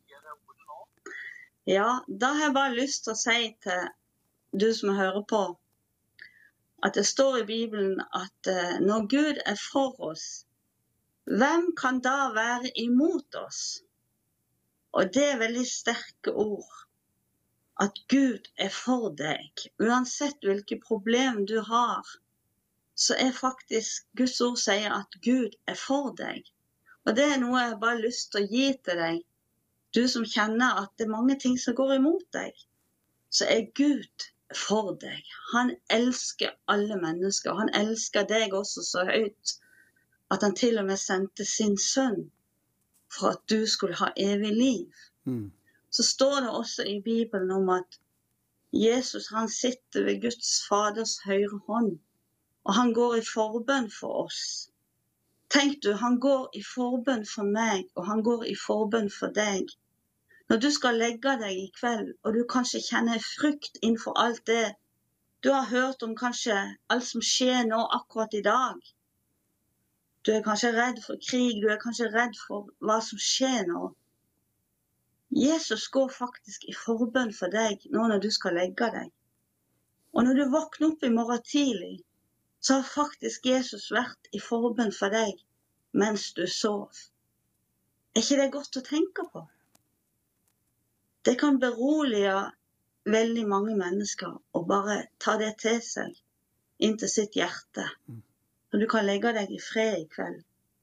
Ja, da har jeg bare lyst til å si til du som hører på, at det står i Bibelen at eh, når Gud er for oss, hvem kan da være imot oss? Og det er veldig sterke ord. At Gud er for deg. Uansett hvilke problem du har, så er faktisk Guds ord sier at Gud er for deg. Og det er noe jeg bare har lyst til å gi til deg. Du som kjenner at det er mange ting som går imot deg, så er Gud for deg. Han elsker alle mennesker. Han elsker deg også så høyt at han til og med sendte sin sønn for at du skulle ha evig liv. Mm. Så står det også i Bibelen om at Jesus han sitter ved Guds faders høyre hånd, og han går i forbønn for oss. Tenk du, han går i forbønn for meg, og han går i forbønn for deg. Når du skal legge deg i kveld, og du kanskje kjenner frykt innenfor alt det du har hørt om, kanskje alt som skjer nå akkurat i dag. Du er kanskje redd for krig, du er kanskje redd for hva som skjer nå. Jesus går faktisk i forbønn for deg nå når du skal legge deg. Og når du våkner opp i morgen tidlig, så har faktisk Jesus vært i forbønn for deg mens du sov. Er ikke det godt å tenke på? Det kan berolige veldig mange mennesker og bare ta det til seg inn til sitt hjerte. Så du kan legge deg i fred i kveld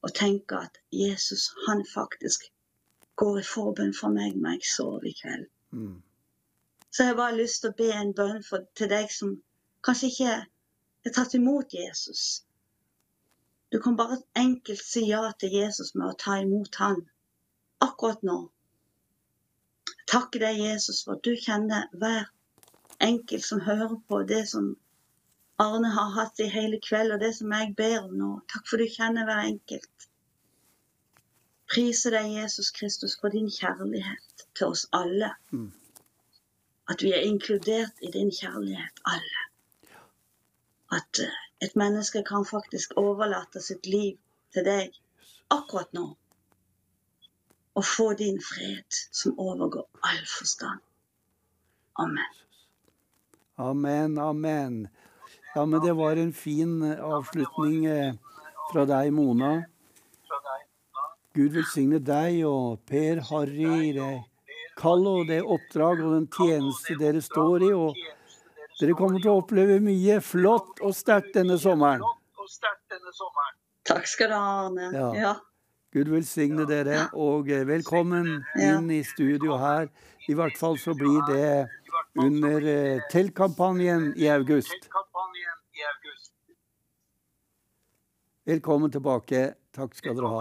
og tenke at Jesus, han faktisk går i forbønn for meg når jeg sover i kveld. Mm. Så jeg har bare lyst til å be en bønn for, til deg som kanskje ikke har tatt imot Jesus. Du kan bare enkelt si ja til Jesus med å ta imot han akkurat nå. Takke deg, Jesus, for at du kjenner hver enkelt som hører på det som Arne har hatt i hele kveld, og det som jeg ber om nå. Takk for du kjenner hver enkelt. Prise deg, Jesus Kristus, for din kjærlighet til oss alle. Mm. At vi er inkludert i din kjærlighet, alle. At uh, et menneske kan faktisk overlate sitt liv til deg akkurat nå. Og få din fred som overgår all forstand. Amen. Amen, amen. Ja, men det var en fin avslutning eh, fra deg, Mona. Gud velsigne deg og Per Harry, det kall og det oppdrag og den tjeneste dere står i, og dere kommer til å oppleve mye flott og sterkt denne sommeren. Takk skal du ha, Arne. Ja. Ja. Gud velsigne dere, og velkommen inn i studio her. I hvert fall så blir det under eh, teltkampanjen i august. Velkommen tilbake. Takk skal dere ha.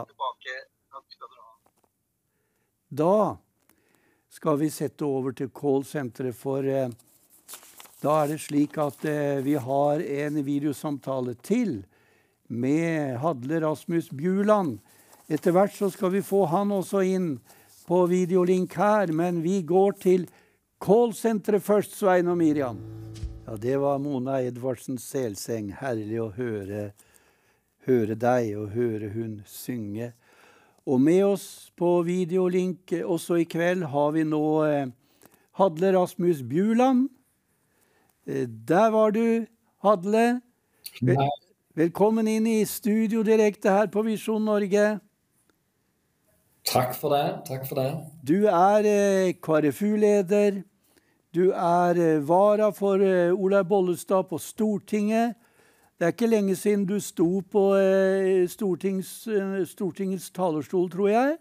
Da skal vi sette over til callsenteret, for eh, da er det slik at eh, vi har en videosamtale til med Hadle Rasmus Bjuland. Etter hvert så skal vi få han også inn på videolink her, men vi går til callsenteret først, Svein og Miriam. Ja, det var Mona Edvardsen Selseng. Herlig å høre, høre deg og høre hun synge. Og med oss på videolink også i kveld har vi nå eh, Hadle Rasmus Bjuland. Eh, der var du, Hadle. Vel velkommen inn i studio direkte her på Visjon Norge. Takk for det, takk for det. Du er eh, K R F U-leder. Du er eh, vara for eh, Olaug Bollestad på Stortinget. Det er ikke lenge siden du sto på eh, Stortings, eh, Stortingets talerstol, tror jeg.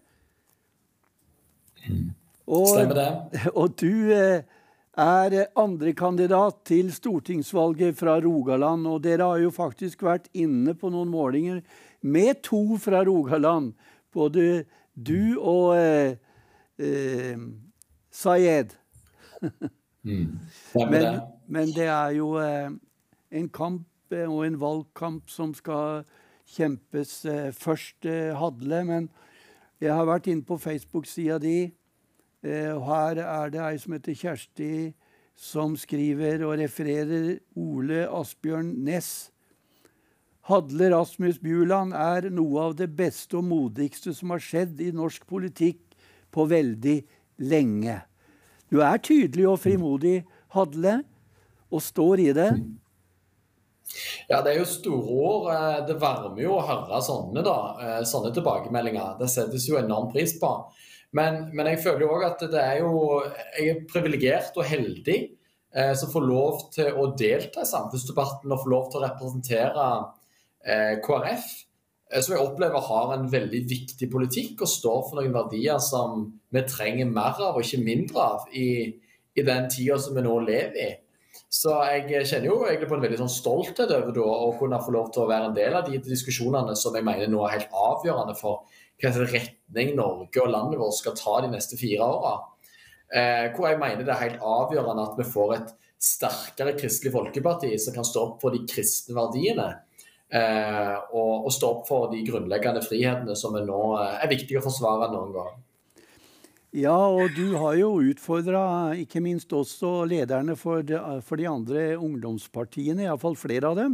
Og, Stemmer det. Og du eh, er andre kandidat til stortingsvalget fra Rogaland, og dere har jo faktisk vært inne på noen målinger med to fra Rogaland. Både du og eh, eh, Sayed. mm. Stemmer men, det. Men det er jo eh, en kamp og en valgkamp som skal kjempes eh, først eh, Hadle, men jeg har vært inne på Facebook-sida di, eh, og her er det ei som heter Kjersti, som skriver og refererer Ole Asbjørn Næss. Hadle Rasmus Bjuland er noe av det beste og modigste som har skjedd i norsk politikk på veldig lenge. Du er tydelig og frimodig, Hadle, og står i det. Ja, det er jo store ord. Det varmer jo å høre sånne, da. Sånne tilbakemeldinger. Det settes jo enorm pris på. Men, men jeg føler jo også at det er jo, jeg er privilegert og heldig eh, som får lov til å delta i samfunnsdebatten og får lov til å representere eh, K R F, eh, som jeg opplever har en veldig viktig politikk og står for noen verdier som vi trenger mer av og ikke mindre av i, i den tiden som vi nå lever i. Så jeg kjenner jo egentlig på en veldig sånn stolthet over da, å kunne få lov til å være en del av de diskusjonene som jeg mener nå er helt avgjørende for hva retning Norge og landet vårt skal ta de neste fire årene. Eh, hvor jeg mener det er helt avgjørende at vi får et sterkere kristelig folkeparti som kan stå opp for de kristne verdiene eh, og, og stå opp for de grunnleggende frihetene som er nå er viktige å forsvare noen gang. Ja, og du har jo utfordret ikke minst også lederne for de, for de andre ungdomspartiene, i hvert fall flere av dem.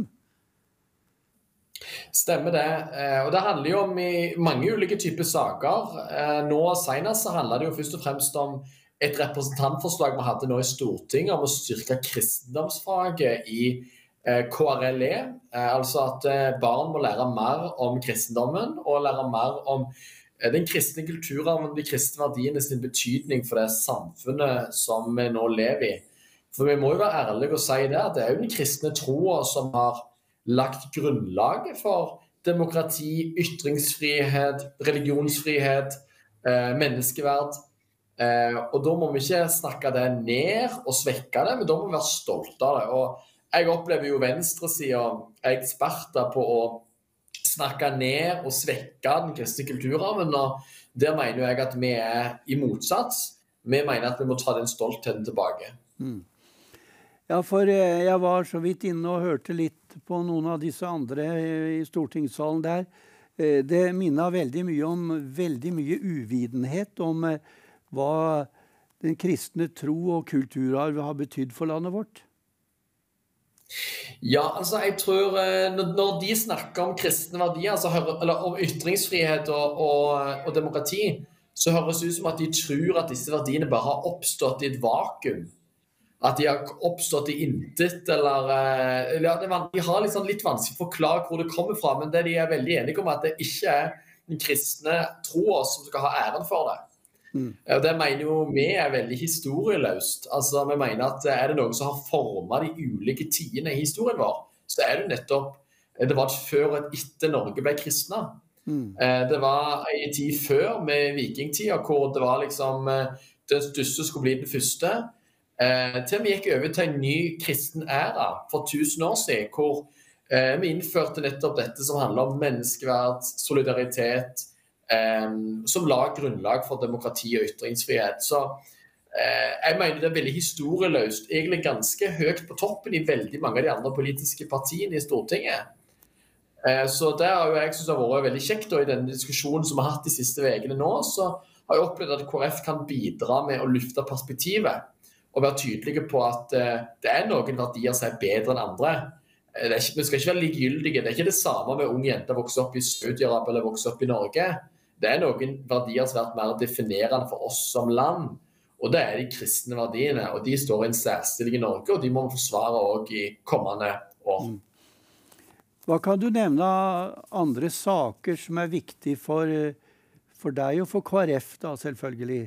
Stemmer det, og det handler jo om i mange ulike typer saker. Nå senest så handler det jo først og fremst om et representantforslag vi hadde nå i Stortinget om å styrke kristendomsfaget i K R L E, altså at barn må lære mer om kristendommen og lære mer om den kristne kulturen og de kristne verdiene sin betydning for det samfunnet som vi nå lever i. For vi må jo være ærlige og si det, at det er jo den kristne troen som har lagt grunnlaget for demokrati, ytringsfrihet, religionsfrihet, eh, menneskeverd. Eh, og da må vi ikke snakke det ned og svekke det, men da må vi være stolte av det. Og jeg opplever jo venstresiden er eksperter på å snakke ned og svekke den kristne kulturarven, og der mener jeg at vi er i motsats. Vi mener at vi må ta den stoltheten tilbake. Mm. Ja, for jeg var så vidt inne og hørte litt på noen av disse andre i stortingssalen der. Det minnet veldig mye om veldig mye uvidenhet om hva den kristne tro og kulturarv har betydd for landet vårt. Ja, altså jeg tror når de snakker om kristne verdier, altså, eller om ytringsfrihet og, og, og demokrati, så høres det ut som at de tror at disse verdiene bare har oppstått i et vakuum. At de har oppstått i intet, eller, eller de har liksom litt vanskelig å forklare hvor det kommer fra, men det de er veldig enige om at det ikke er den kristne troen som skal ha æren for det. Mm. Og det mener jo vi er veldig historieløst. Altså vi mener at er det noen som har formet de ulike tidene i historien vår, så er det nettopp, det var før og etter Norge ble kristne. Mm. Det var en tid før med vikingtida, hvor det var liksom den største skulle bli den første, til vi gikk over til en ny kristen æra for tusen år siden, hvor vi innførte nettopp dette som handler om menneskeverd, solidaritet, Um, som la grunnlag for demokrati og ytringsfrihet. Så uh, jeg mener det er veldig historieløst, egentlig ganske høyt på toppen i veldig mange av de andre politiske partiene i Stortinget. Uh, så det har jo jeg synes har vært veldig kjekt, og i denne diskusjonen som vi har hatt de siste vekene nå, så har jeg opplevd at K R F kan bidra med å løfte perspektivet, og være tydelige på at uh, det er noen verdier som er bedre enn andre. Uh, det er ikke, vi skal ikke være likegyldige, det er ikke det samme med unge jenter vokser opp i Saudi-Arabia eller vokser opp i Norge. Det er noen verdier som har vært mer definerende for oss som land, og det er de kristne verdiene, og de står i en særstilling i Norge, og de må vi forsvare også i kommende år. Hva kan du nevne av andre saker som er viktige for, for deg og for K R F da, selvfølgelig?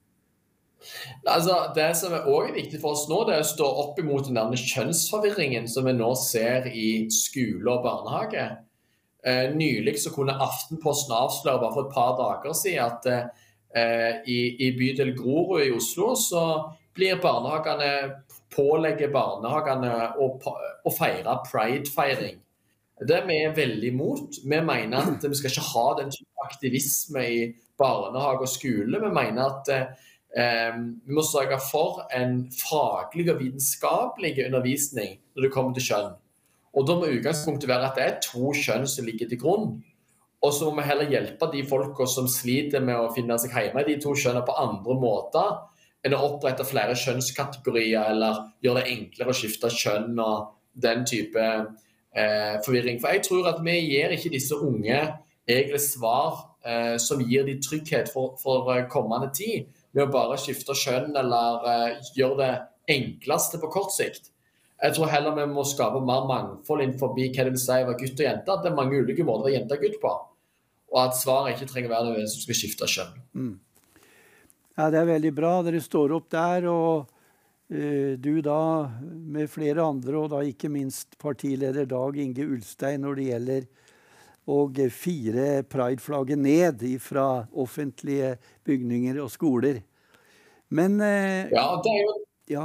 Altså, det som er også viktig for oss nå, det er å stå opp imot den kjønnsforvirringen som vi nå ser i skole og barnehage. Uh, nylig så kunne Aftenposten avsløre bare for et par dager siden at uh, i, i bydel Grorud i Oslo så blir barnehagene, pålegger barnehagene å, å feire pride-feiring. Det er vi veldig imot. Vi mener at vi skal ikke ha den type aktivisme i barnehage og skole. Vi mener at uh, vi må sørge for en faglig og vitenskapelig undervisning når det kommer til kjønn. Og da må utgangspunktet være at det er to kjønn som ligger til grunn. Og så må vi heller hjelpe de folka som sliter med å finne seg hjemme i de to kjønnene på andre måter, enn å opprette flere kjønnskategorier, eller gjøre det enklere å skifte kjønn og den type eh, forvirring. For jeg tror at vi gir ikke disse unge egentlig svar eh, som gir de trygghet for, for kommende tid, med å bare skifte kjønn eller eh, gjøre det enkleste på kort sikt. Jeg tror heller vi må skape mer mangfold innenfor hva det vil si å være gutt og jente, at det er mange ulike måter å være jente og gutt på, og at svaret ikke trenger å være noe som skal skifte kjønn. Mm. Ja, det er veldig bra. Dere står opp der, og uh, du da med flere andre, og da ikke minst partileder Dag Inge Ulstein når det gjelder å fire Pride-flagget ned fra offentlige bygninger og skoler. Men uh, Ja, det er jo... Ja.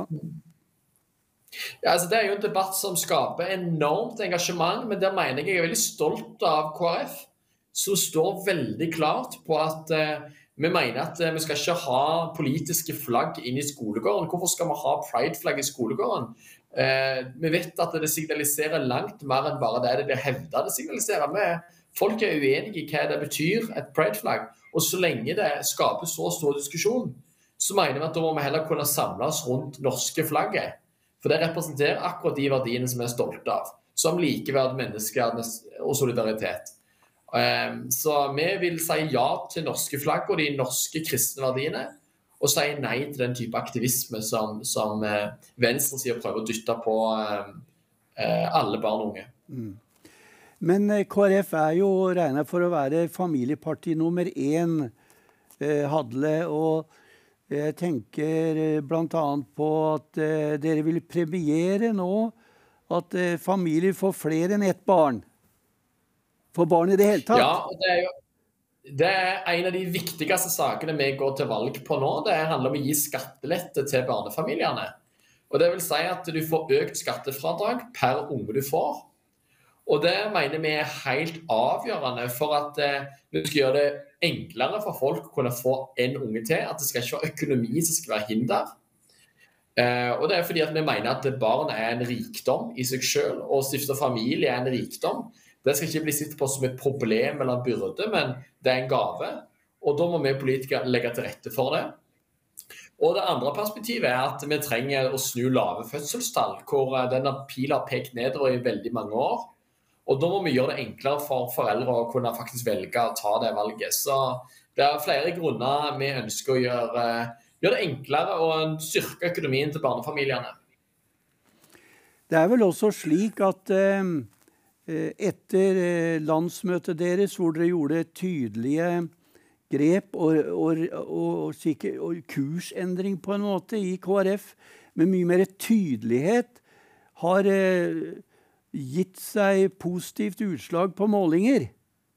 Ja, altså det er jo en debatt som skaper enormt engasjement, men der mener jeg jeg er veldig stolt av K R F, som står veldig klart på at eh, vi mener at eh, vi skal ikke ha politiske flagg inn i skolegården. Hvorfor skal vi ha pride-flagg i skolegården? Eh, vi vet at det signaliserer langt mer enn bare det det hevder det signaliserer. Men folk er uenige i hva det betyr, et pride-flagg, og så lenge det skaper så stor diskusjon, så mener vi at da må vi heller kunne samle oss rundt norske flagget. For det representerer akkurat de verdiene som vi er stolte av, som likeverd, menneskeverd og solidaritet. Så vi vil si ja til norske flagg og de norske kristne verdiene, og si nei til den type aktivisme som, som venstresiden prøver å dytte på alle barn og unge. Mm. Men K R F er jo regnet for å være familieparti nummer én, Hadle, og jeg tenker blant annet på at eh, dere vil premiere nå at eh, familier får flere enn ett barn. for barn i det hele tatt. Ja, og det er jo det er en av de viktigste sakene vi går til valg på nå. Det handler om å gi skattelette til barnefamiliene. Og det vil si at du får økt skattefradrag per unge du får. Og det mener vi er helt avgjørende for at eh, vi skal gjøre det enklere for folk å kunne få en unge til. At det skal ikke være økonomi som skal være hinder. Eh, og det er fordi at vi mener at barn er en rikdom i seg selv, og å stifte familie er en rikdom. Det skal ikke bli sett på som et problem eller en byrde, men det er en gave. Og da må vi politikere legge til rette for det. Og det andre perspektivet er at vi trenger å snu lave fødselstall, hvor denne pilen har pekt nedover i veldig mange år. Og da må vi gjøre det enklere for foreldre å kunne faktisk velge å ta det valget. Så det er flere grunner vi ønsker å gjøre, gjøre det enklere og styrke økonomien til barnefamiliene. Det er vel også slik at eh, etter landsmøtet deres, hvor dere gjorde tydelige grep og, og, og, og, og kursendring på en måte i K R F, med mye mer tydelighet, har eh, gitt seg positivt utslag på målinger.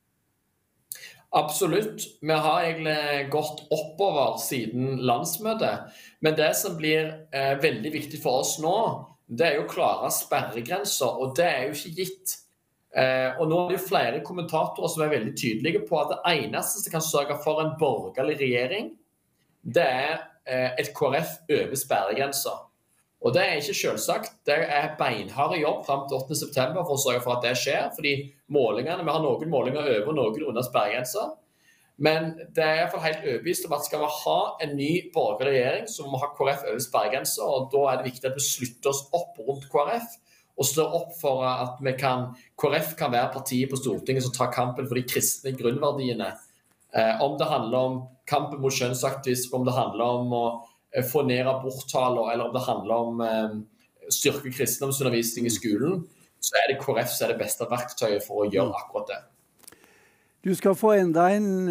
Absolutt. Vi har egentlig gått oppover siden landsmøtet. Men det som blir eh, veldig viktig for oss nå, det er jo klare sperregrenser, og det er jo ikke gitt. Eh, og nå er det jo flere kommentatorer som er veldig tydelige på at det eneste som kan sørge for en borgerlig regjering, det er eh, et K R F over sperregrenser. Og det er ikke selvsagt. Det er beinhard jobb frem til åttende september for å sørge for at det skjer, fordi målingene, vi har noen målinger over og noen under sperregrenser. Men det er i hvert fall helt overbevist om at skal vi ha en ny borgerlig regjering, så må vi ha K R F over sperregrenser, og da er det viktig at vi slutter oss opp rundt K R F, og står opp for at vi kan, K R F kan være partiet på Stortinget som tar kampen for de kristne grunnverdiene. Eh, om det handler om kampen mot kjønnsaktivisme, om det handler om å eh, få ned aborttaler, eller om det handler om eh, styrke kristendomsundervisning i skolen, så er det K R F som er det beste verktøyet for å gjøre akkurat det. Du skal få enda en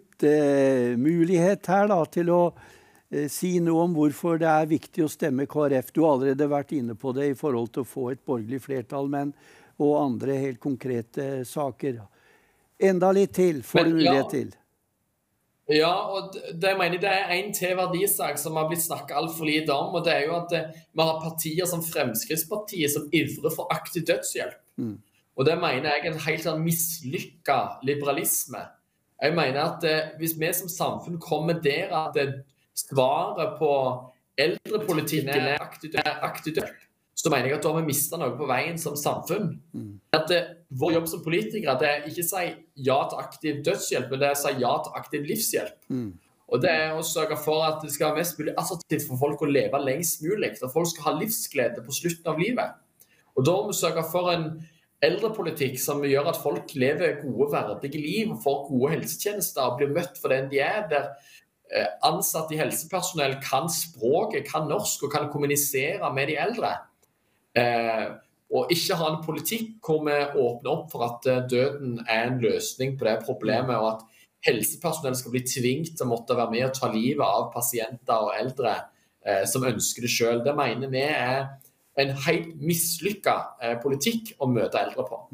sluttmulighet her da, til å eh, si noe om hvorfor det er viktig å stemme K R F. Du har allerede vært inne på det i forhold til å få et borgerlig flertall, men og andre helt konkrete saker. Enda litt til får du mulighet ja. til. Ja, og det, jeg mener, det er en til verdisak som har blitt snakket alt for lite om, og det er jo at det, vi har partier som Fremskrittspartiet som ivrer for aktiv dødshjelp. Mm. Og det mener jeg er en helt sånn mislykket liberalisme. Jeg mener at eh, hvis vi som samfunn kommer der at det svaret på eldrepolitikken er aktiv dødshjelp, så mener jeg at da har vi mistet noe på veien som samfunn. Mm. At det, vår jobb som politikere, det er ikke å si ja til aktiv dødshjelp, men det er å si ja til aktiv livshjelp. Mm. Og det er å sørge for at det skal være mest mulig attraktivt for folk å leve lengst mulig, at folk skal ha livsglede på slutten av livet. Og da må vi sørge for en eldrepolitikk som gjør at folk lever gode, verdige liv, og får gode helsetjenester og blir møtt for den de er, der ansatte i helsepersonell kan språket, kan norsk og kan kommunisere med de eldre. Eh, og ikke ha en politikk hvor vi åpner opp for at døden er en løsning på det problemet, og at helsepersonell skal bli tvingt til å måtte være med og ta livet av pasienter og eldre eh, som ønsker det selv. Det mener vi er en helt mislykket eh, politikk å møte eldre på.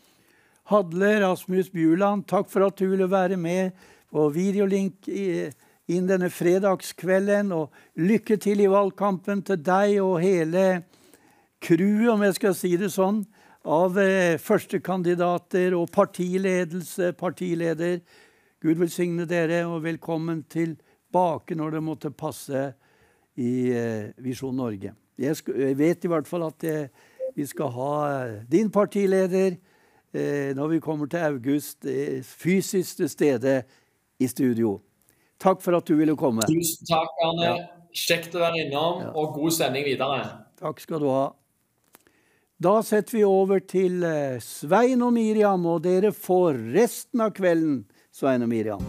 Hadle Rasmus Bjuland, takk for at du ville være med på Videolink i, inn denne fredagskvelden, og lykke til i valgkampen til deg og hele crew, om jeg skal si det sånn, av eh, førstekandidater og partiledelse, partileder. Gud velsigne dere, og velkommen tilbake når det måtte passe i eh, Visjon Norge. Jeg, skal, jeg vet i hvert fall at eh, vi skal ha din partileder eh, når vi kommer til august, eh, fysisk til stede i studio. Takk for at du ville komme. Tusen takk, Arne. Ja. Kjekt å være innom, ja. Og god sending videre. Takk skal du ha. Da setter vi over til Svein og Miriam, og dere får resten av kvelden, Svein og Miriam.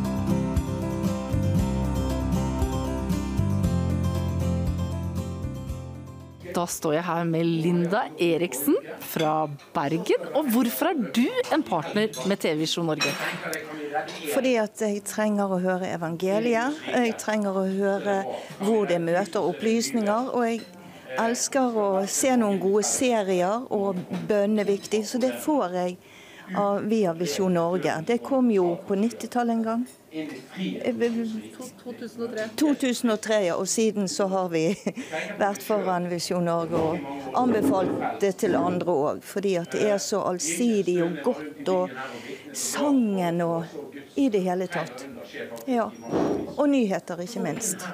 Da står jeg her med Linda Eriksen fra Bergen. Og hvorfor er du en partner med T V Visjon Norge? Fordi at jeg trenger å høre evangeliet, jeg trenger å høre hvor det møter opplysninger, og jeg elsker å se noen gode serier, og bønn er viktig, så det får jeg av, via Visjon Norge. Det kom jo på nittitallet en gang. to tusen og tre, og siden så har vi vært foran Visjon Norge og anbefalt det til andre også, fordi at det er så allsidig og godt, og sangen og i det hele tatt. Ja, og nyheter ikke minst.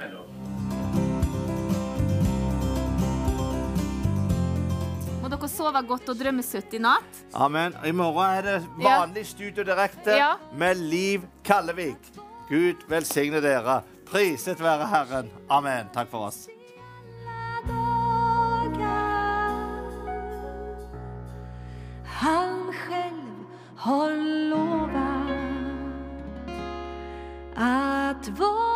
Må dere sove godt og drømme søtt i natt. Amen. I morgen er det vanlig studio direkte Ja. med Liv Kallevik. Gud velsigne dere. Priset være Herren. Amen. Takk for oss. Han själv har lovat att vara